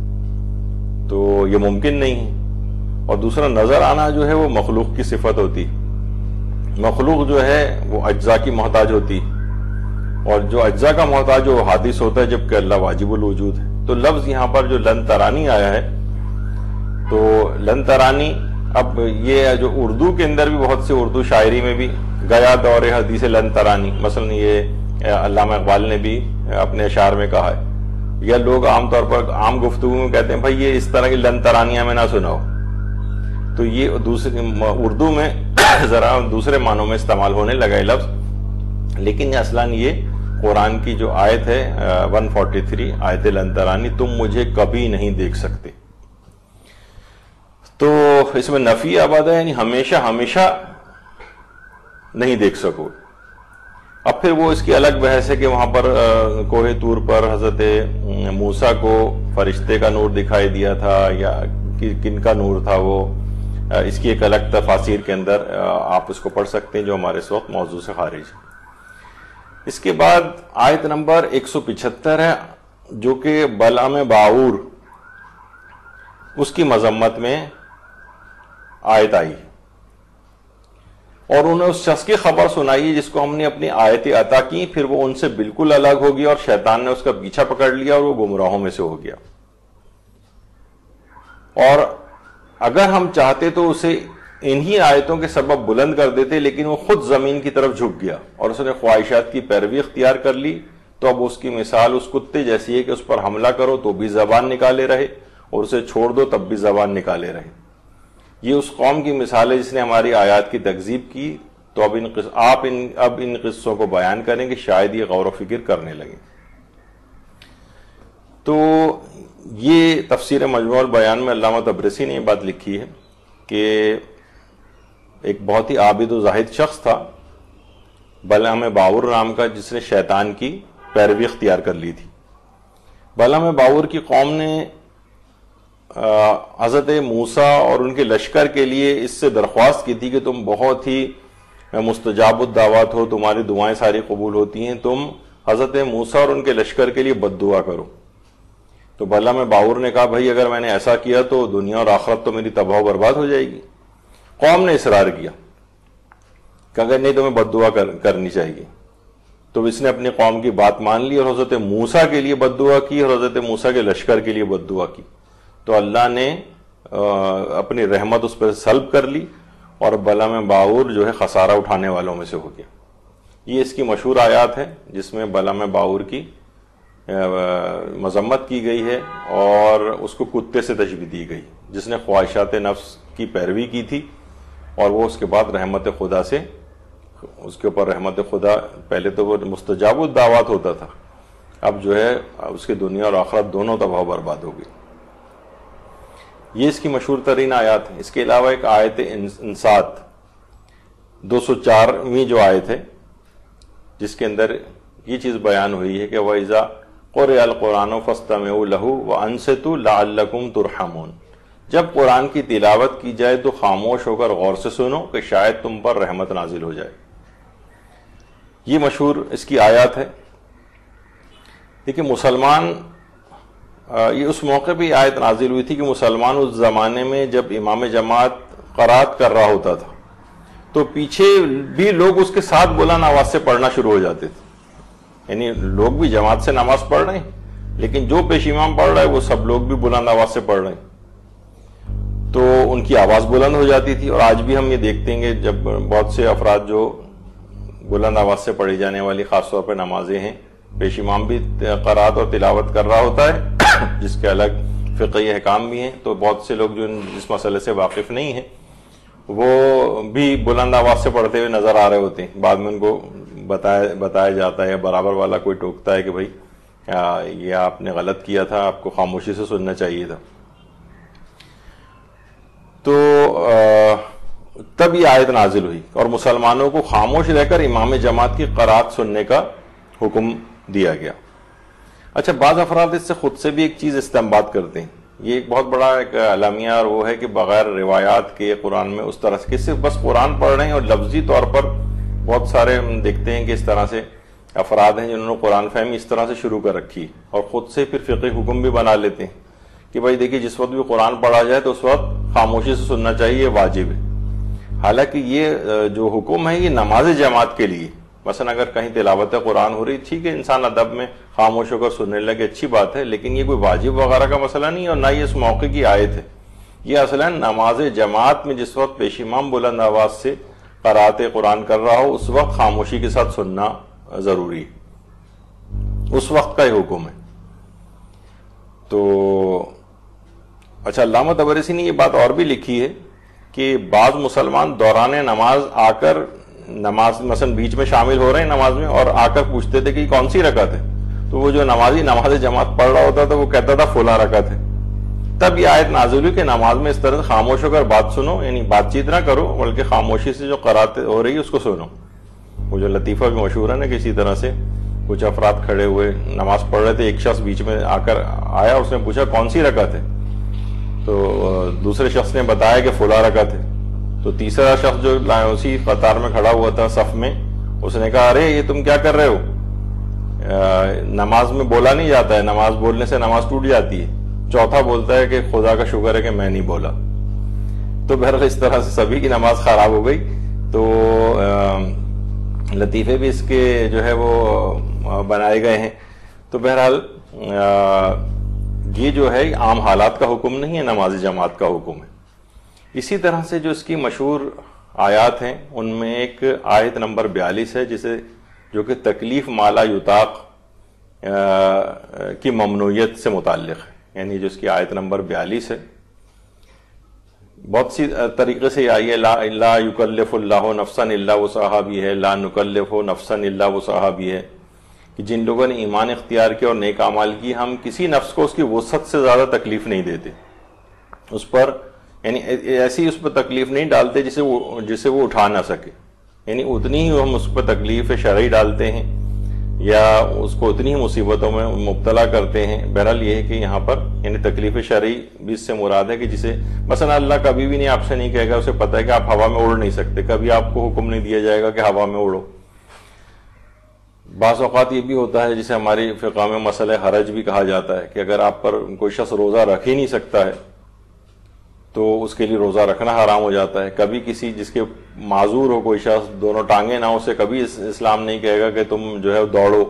تو یہ ممکن نہیں ہے. اور دوسرا نظر آنا جو ہے وہ مخلوق کی صفت ہوتی، مخلوق جو ہے وہ اجزاء کی محتاج ہوتی، اور جو اجزاء کا محتاج وہ حادث ہوتا ہے جبکہ اللہ واجب الوجود ہے. تو لفظ یہاں پر جو لن ترانی آیا ہے، تو لن ترانی اب یہ جو اردو کے اندر بھی بہت سے اردو شاعری میں بھی گیا دور حدیث لن ترانی، مثلا یہ علامہ اقبال نے بھی اپنے اشعار میں کہا ہے، یا لوگ عام طور پر عام گفتگو میں کہتے ہیں بھائی یہ اس طرح کی لن ترانیاں میں نہ سناؤ. تو یہ دوسرے اردو میں ذرا دوسرے معنوں میں استعمال ہونے لگا یہ لفظ، لیکن اصلاً یہ قرآن کی جو آیت ہے ایک سو تینتالیس آیت لن ترانی، تم مجھے کبھی نہیں دیکھ سکتے. تو اس میں نفی ابد ہے، یعنی ہمیشہ ہمیشہ نہیں دیکھ سکو. اب پھر وہ اس کی الگ بحث ہے کہ وہاں پر کوہ طور پر حضرت موسیٰ کو فرشتے کا نور دکھائی دیا تھا یا کن کا نور تھا، وہ اس کی ایک الگ تفاسیر کے اندر آپ اس کو پڑھ سکتے ہیں جو ہمارے اس وقت موضوع سے خارج ہے. اس کے بعد آیت نمبر ایک سو پچہتر ہے جو کہ بلعام باعور اس کی مذمت میں آیت آئی، اور انہیں اس شخص کی خبر سنائی جس کو ہم نے اپنی آیتیں عطا کی، پھر وہ ان سے بالکل الگ ہو گیا اور شیطان نے اس کا پیچھا پکڑ لیا اور وہ گمراہوں میں سے ہو گیا. اور اگر ہم چاہتے تو اسے انہی آیتوں کے سبب بلند کر دیتے، لیکن وہ خود زمین کی طرف جھک گیا اور اس نے خواہشات کی پیروی اختیار کر لی. تو اب اس کی مثال اس کتے جیسی ہے کہ اس پر حملہ کرو تو بھی زبان نکالے رہے اور اسے چھوڑ دو تب بھی زبان نکالے رہے. یہ اس قوم کی مثال ہے جس نے ہماری آیات کی تکذیب کی. تو اب ان آپ ان اب ان قصوں کو بیان کریں کہ شاید یہ غور و فکر کرنے لگیں. تو یہ تفسیر مجموع البیان میں علامہ طبرسی نے یہ بات لکھی ہے کہ ایک بہت ہی عابد و زاہد شخص تھا بلعام باعور نام کا، جس نے شیطان کی پیروی اختیار کر لی تھی. بلعام باعور کی قوم نے حضرت موسیٰ اور ان کے لشکر کے لیے اس سے درخواست کی تھی کہ تم بہت ہی مستجاب الدعوات ہو، تمہاری دعائیں ساری قبول ہوتی ہیں، تم حضرت موسیٰ اور ان کے لشکر کے لیے بد دعا کرو. تو بلعام باعور نے کہا بھائی اگر میں نے ایسا کیا تو دنیا اور آخرت تو میری تباہ و برباد ہو جائے گی. قوم نے اصرار کیا، کہ اگر نہیں تو میں بد دعا کر, کرنی چاہیے. تو اس نے اپنی قوم کی بات مان لی اور حضرت موسیٰ کے لیے بد دعا کی اور حضرت موسیٰ کے لشکر کے لیے بد دعا کی. تو اللہ نے اپنی رحمت اس پر سلب کر لی اور بلعم باعور جو ہے خسارہ اٹھانے والوں میں سے ہو گیا. یہ اس کی مشہور آیات ہے جس میں بلعم باعور کی مذمت کی گئی ہے اور اس کو کتے سے تشبیہ دی گئی جس نے خواہشات نفس کی پیروی کی تھی اور وہ اس کے بعد رحمت خدا سے اس کے اوپر رحمت خدا پہلے تو وہ مستجاب الدعوات ہوتا تھا، اب جو ہے اس کی دنیا اور آخرت دونوں تباہ و برباد ہو گئی. یہ اس کی مشہور ترین آیات ہیں. اس کے علاوہ ایک آیت انسات دو سو چارویں جو آیت ہے جس کے اندر یہ چیز بیان ہوئی ہے کہ وَإِذَا قُرِئَ الْقُرْآنُ فَاسْتَمِعُوا لَهُ وَأَنصِتُوا لَعَلَّكُمْ تُرْحَمُونَ. جب قرآن کی تلاوت کی جائے تو خاموش ہو کر غور سے سنو کہ شاید تم پر رحمت نازل ہو جائے. یہ مشہور اس کی آیات ہے. دیکھیں مسلمان، یہ اس موقع پہ یہ آیت نازل ہوئی تھی کہ مسلمان اس زمانے میں جب امام جماعت قرات کر رہا ہوتا تھا تو پیچھے بھی لوگ اس کے ساتھ بلند آواز سے پڑھنا شروع ہو جاتے تھے. یعنی لوگ بھی جماعت سے نماز پڑھ رہے ہیں لیکن جو پیش امام پڑھ رہا ہے وہ سب لوگ بھی بلند آواز سے پڑھ رہے ہیں تو ان کی آواز بلند ہو جاتی تھی. اور آج بھی ہم یہ دیکھتے ہیں کہ جب بہت سے افراد جو بلند آواز سے پڑھی جانے والی خاص طور پہ نمازیں ہیں، پیش امام بھی قرات اور تلاوت کر رہا ہوتا ہے جس کے الگ فقہی احکام بھی ہیں، تو بہت سے لوگ جو اس مسئلے سے واقف نہیں ہیں وہ بھی بلند آواز سے پڑھتے ہوئے نظر آ رہے ہوتے ہیں. بعد میں ان کو بتایا بتایا جاتا ہے، برابر والا کوئی ٹوکتا ہے کہ بھائی یہ آپ نے غلط کیا تھا، آپ کو خاموشی سے سننا چاہیے تھا. تو تب یہ آیت نازل ہوئی اور مسلمانوں کو خاموش رہ کر امام جماعت کی قرات سننے کا حکم دیا گیا. اچھا، بعض افراد اس سے خود سے بھی ایک چیز استنباط کرتے ہیں. یہ ایک بہت بڑا ایک اعلامیہ اور وہ ہے کہ بغیر روایات کے قرآن میں اس طرح سے صرف بس قرآن پڑھ رہے ہیں اور لفظی طور پر بہت سارے ہم دیکھتے ہیں کہ اس طرح سے افراد ہیں جنہوں نے قرآن فہمی اس طرح سے شروع کر رکھی اور خود سے پھر فقہی حکم بھی بنا لیتے ہیں کہ بھائی دیکھیے جس وقت بھی قرآن پڑھا جائے تو اس وقت خاموشی سے سننا چاہیے، یہ واجب ہے. حالانکہ یہ جو حکم ہے یہ نماز جماعت کے لیے. مثلا اگر کہیں تلاوت قرآن ہو رہی، ٹھیک ہے انسان ادب میں خاموش ہو کر سننے لگے، اچھی بات ہے، لیکن یہ کوئی واجب وغیرہ کا مسئلہ نہیں اور نہ یہ اس موقع کی آیت ہے. یہ اصلا نماز جماعت میں جس وقت پیش امام بلند آواز سے قرات قرآن کر رہا ہو اس وقت خاموشی کے ساتھ سننا ضروری ہے، اس وقت کا یہ حکم ہے. تو اچھا، علامہ طبرسی نے یہ بات اور بھی لکھی ہے کہ بعض مسلمان دوران نماز آ کر نماز مثلا بیچ میں شامل ہو رہے ہیں نماز میں اور آ کر پوچھتے تھے کہ کون سی رکعت ہے، تو وہ جو نمازی نماز جماعت پڑھ رہا ہوتا تھا وہ کہتا تھا فلاں رکعت ہے. تب یہ آیت نازل ہوئی کہ نماز میں اس طرح سے خاموش ہو کر بات سنو، یعنی بات چیت نہ کرو بلکہ خاموشی سے جو قرات ہو رہی ہے اس کو سنو. وہ جو لطیفہ بھی مشہور ہے نا، کسی طرح سے کچھ افراد کھڑے ہوئے نماز پڑھ رہے تھے، ایک شخص بیچ میں آ کر آیا، اس نے پوچھا کون سی رکعت ہے، تو دوسرے شخص نے بتایا کہ فلاں رکعت ہے. تو تیسرا شخص جو اسی قطار میں کھڑا ہوا تھا صف میں، اس نے کہا ارے یہ تم کیا کر رہے ہو، نماز میں بولا نہیں جاتا ہے، نماز بولنے سے نماز ٹوٹ جاتی ہے. چوتھا بولتا ہے کہ خدا کا شکر ہے کہ میں نہیں بولا. تو بہرحال اس طرح سے سبھی کی نماز خراب ہو گئی. تو لطیفے بھی اس کے جو ہے وہ بنائے گئے ہیں. تو بہرحال یہ جو ہے عام حالات کا حکم نہیں ہے، نماز جماعت کا حکم ہے. اسی طرح سے جو اس کی مشہور آیات ہیں ان میں ایک آیت نمبر بیالیس ہے جسے جو کہ تکلیف مالا یطاق کی ممنوعیت سے متعلق ہے. یعنی جو اس کی آیت نمبر بیالیس ہے بہت سی طریقے سے آئی ہے. لا لا یکلف اللہ نفسا الا وسعها بھی ہے، لا نکلف نفسا الا وسعها بھی ہے کہ جن لوگوں نے ایمان اختیار کیا اور نیک اعمال کی ہم کسی نفس کو اس کی وسعت سے زیادہ تکلیف نہیں دیتے، اس پر یعنی ایسی اس پر تکلیف نہیں ڈالتے جسے وہ جسے وہ اٹھا نہ سکے. یعنی اتنی ہی ہم اس پر تکلیف شرعی ڈالتے ہیں یا اس کو اتنی ہی مصیبتوں میں مبتلا کرتے ہیں. بہرحال یہ ہے کہ یہاں پر یعنی تکلیف شرعی بھی اس سے مراد ہے کہ جسے مثلا اللہ کبھی بھی نہیں آپ سے نہیں کہے گا، اسے پتہ ہے کہ آپ ہوا میں اڑ نہیں سکتے، کبھی آپ کو حکم نہیں دیا جائے گا کہ ہوا میں اڑو. بعض اوقات یہ بھی ہوتا ہے جسے ہماری فقہ میں مسئلہ حرج بھی کہا جاتا ہے کہ اگر آپ پر کوئی شخص روزہ رکھ ہی نہیں سکتا ہے تو اس کے لیے روزہ رکھنا حرام ہو جاتا ہے. کبھی کسی جس کے معذور ہو کوئی شخص، دونوں ٹانگیں نہ، اسے کبھی اسلام نہیں کہے گا کہ تم جو ہے دوڑو.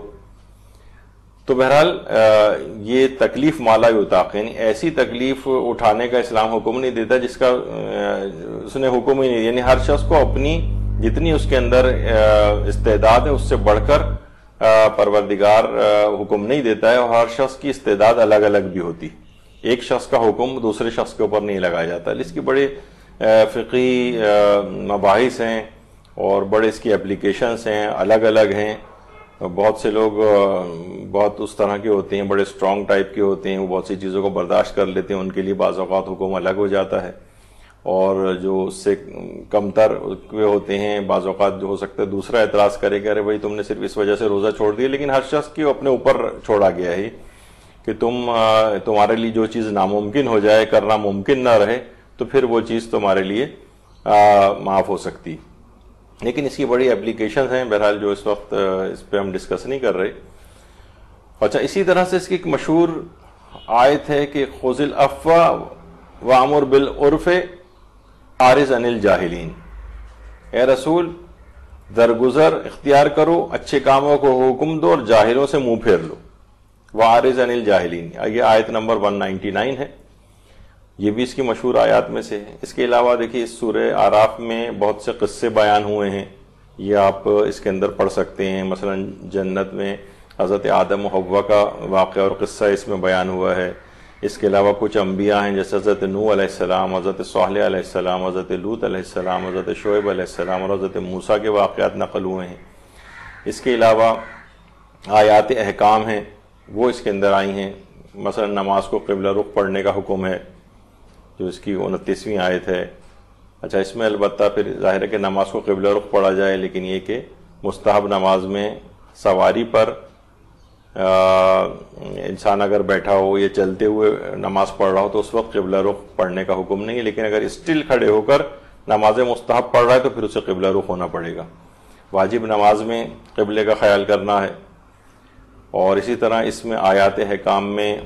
تو بہرحال یہ تکلیف مالا یطاق، یعنی ایسی تکلیف اٹھانے کا اسلام حکم نہیں دیتا جس کا اس نے حکم ہی نہیں. یعنی ہر شخص کو اپنی جتنی اس کے اندر استعداد ہے اس سے بڑھ کر پروردگار حکم نہیں دیتا ہے، اور ہر شخص کی استعداد الگ الگ بھی ہوتی. ایک شخص کا حکم دوسرے شخص کے اوپر نہیں لگایا جاتا. اس کی بڑے فقہی مباحث ہیں اور بڑے اس کی اپلیکیشنز ہیں، الگ الگ ہیں. بہت سے لوگ بہت اس طرح کے ہوتے ہیں، بڑے اسٹرانگ ٹائپ کے ہوتے ہیں، وہ بہت سی چیزوں کو برداشت کر لیتے ہیں، ان کے لیے بعض اوقات حکم الگ ہو جاتا ہے. اور جو اس سے کم تر ہوتے ہیں، بعض اوقات جو ہو سکتا ہے دوسرا اعتراض کرے کہ ارے بھائی تم نے صرف اس وجہ سے روزہ چھوڑ دیا. لیکن ہر شخص کی اپنے اوپر چھوڑا گیا ہے کہ تم تمہارے لیے جو چیز ناممکن ہو جائے، کرنا ممکن نہ رہے، تو پھر وہ چیز تمہارے لیے معاف ہو سکتی. لیکن اس کی بڑی اپلیکیشنز ہیں، بہرحال جو اس وقت اس پہ ہم ڈسکس نہیں کر رہے. اچھا، اسی طرح سے اس کی ایک مشہور آیت ہے کہ خذ العفو وامر بالعرف اعرض عن الجاہلین. اے رسول، درگزر اختیار کرو، اچھے کاموں کو حکم دو اور جاہلوں سے منہ پھیر لو. واعرض عن الجاہلین، یہ آیت نمبر ایک سو ننانوے ہے. یہ بھی اس کی مشہور آیات میں سے ہے. اس کے علاوہ دیکھیے اس سورہ اعراف میں بہت سے قصے بیان ہوئے ہیں، یہ آپ اس کے اندر پڑھ سکتے ہیں. مثلا جنت میں حضرت آدم و حوا کا واقعہ اور قصہ اس میں بیان ہوا ہے. اس کے علاوہ کچھ انبیاء ہیں جیسے حضرت نوح علیہ السلام، حضرت صالح علیہ السلام، حضرت لوط علیہ السلام، حضرت شعیب علیہ السلام اور حضرت موسیٰ کے واقعات نقل ہوئے ہیں. اس کے علاوہ آیات احکام ہیں، وہ اس کے اندر آئی ہیں. مثلا نماز کو قبلہ رخ پڑھنے کا حکم ہے، جو اس کی انتیسویں آیت ہے. اچھا، اس میں البتہ پھر ظاہر ہے کہ نماز کو قبلہ رخ پڑھا جائے، لیکن یہ کہ مستحب نماز میں سواری پر انسان اگر بیٹھا ہو یا چلتے ہوئے نماز پڑھ رہا ہو تو اس وقت قبلہ رخ پڑھنے کا حکم نہیں ہے. لیکن اگر اسٹل کھڑے ہو کر نماز مستحب پڑھ رہا ہے تو پھر اسے قبلہ رخ ہونا پڑے گا. واجب نماز میں قبلے کا خیال کرنا ہے. اور اسی طرح اس میں آیات حکام میں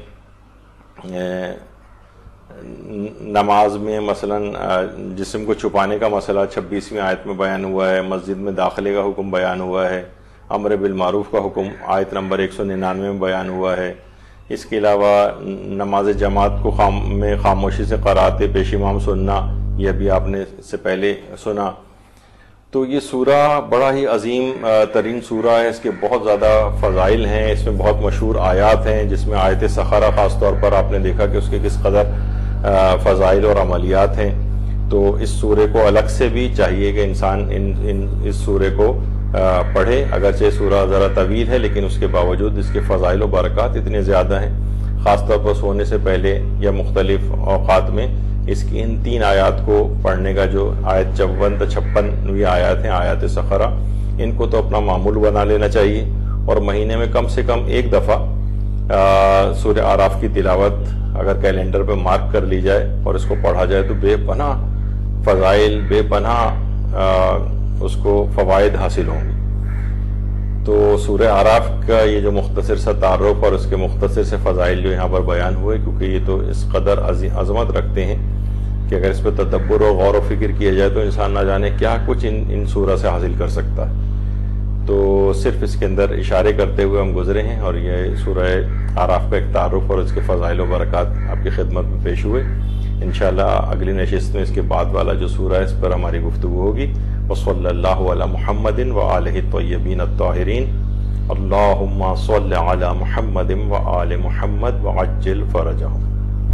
نماز میں مثلا جسم کو چھپانے کا مسئلہ چھبیسویں آیت میں بیان ہوا ہے. مسجد میں داخلے کا حکم بیان ہوا ہے. امر بالمعروف کا حکم آیت نمبر ایک سو ننانوے میں بیان ہوا ہے. اس کے علاوہ نماز جماعت کو خام میں خاموشی سے قرأت پیش امام سننا، یہ بھی آپ نے اس سے پہلے سنا. تو یہ سورہ بڑا ہی عظیم ترین سورہ ہے. اس کے بہت زیادہ فضائل ہیں، اس میں بہت مشہور آیات ہیں، جس میں آیت سخرہ خاص طور پر آپ نے دیکھا کہ اس کے کس قدر فضائل اور عملیات ہیں. تو اس سورے کو الگ سے بھی چاہیے کہ انسان ان, ان اس سورے کو پڑھے. اگرچہ سورہ ذرا طویل ہے لیکن اس کے باوجود اس کے فضائل و برکات اتنے زیادہ ہیں. خاص طور پر سونے سے پہلے یا مختلف اوقات میں اس کی ان تین آیات کو پڑھنے کا، جو آیت چون تا چھپنویں آیات ہیں آیات سخرہ، ان کو تو اپنا معمول بنا لینا چاہیے. اور مہینے میں کم سے کم ایک دفعہ سورہ اعراف کی تلاوت اگر کیلنڈر پہ مارک کر لی جائے اور اس کو پڑھا جائے تو بے پناہ فضائل، بے پناہ اس کو فوائد حاصل ہوں گے. تو سورہ اعراف کا یہ جو مختصر سا تعارف اور اس کے مختصر سے فضائل جو یہاں پر بیان ہوئے، کیونکہ یہ تو اس قدر عظمت رکھتے ہیں کہ اگر اس پہ تدبر اور غور و فکر کیا جائے تو انسان نہ جانے کیا کچھ ان ان سورہ سے حاصل کر سکتا ہے. تو صرف اس کے اندر اشارے کرتے ہوئے ہم گزرے ہیں، اور یہ سورہ اعراف کا ایک تعارف اور اس کے فضائل و برکات آپ کی خدمت میں پیش ہوئے. انشاءاللہ اگلی نشست میں اس کے بعد والا جو سورہ ہے اس پر ہماری گفتگو ہوگی. وصلی اللہ علی محمد وآلہ الطیبین الطاہرین. اللہم صل علی محمد وآل محمد وعجل فرجہم.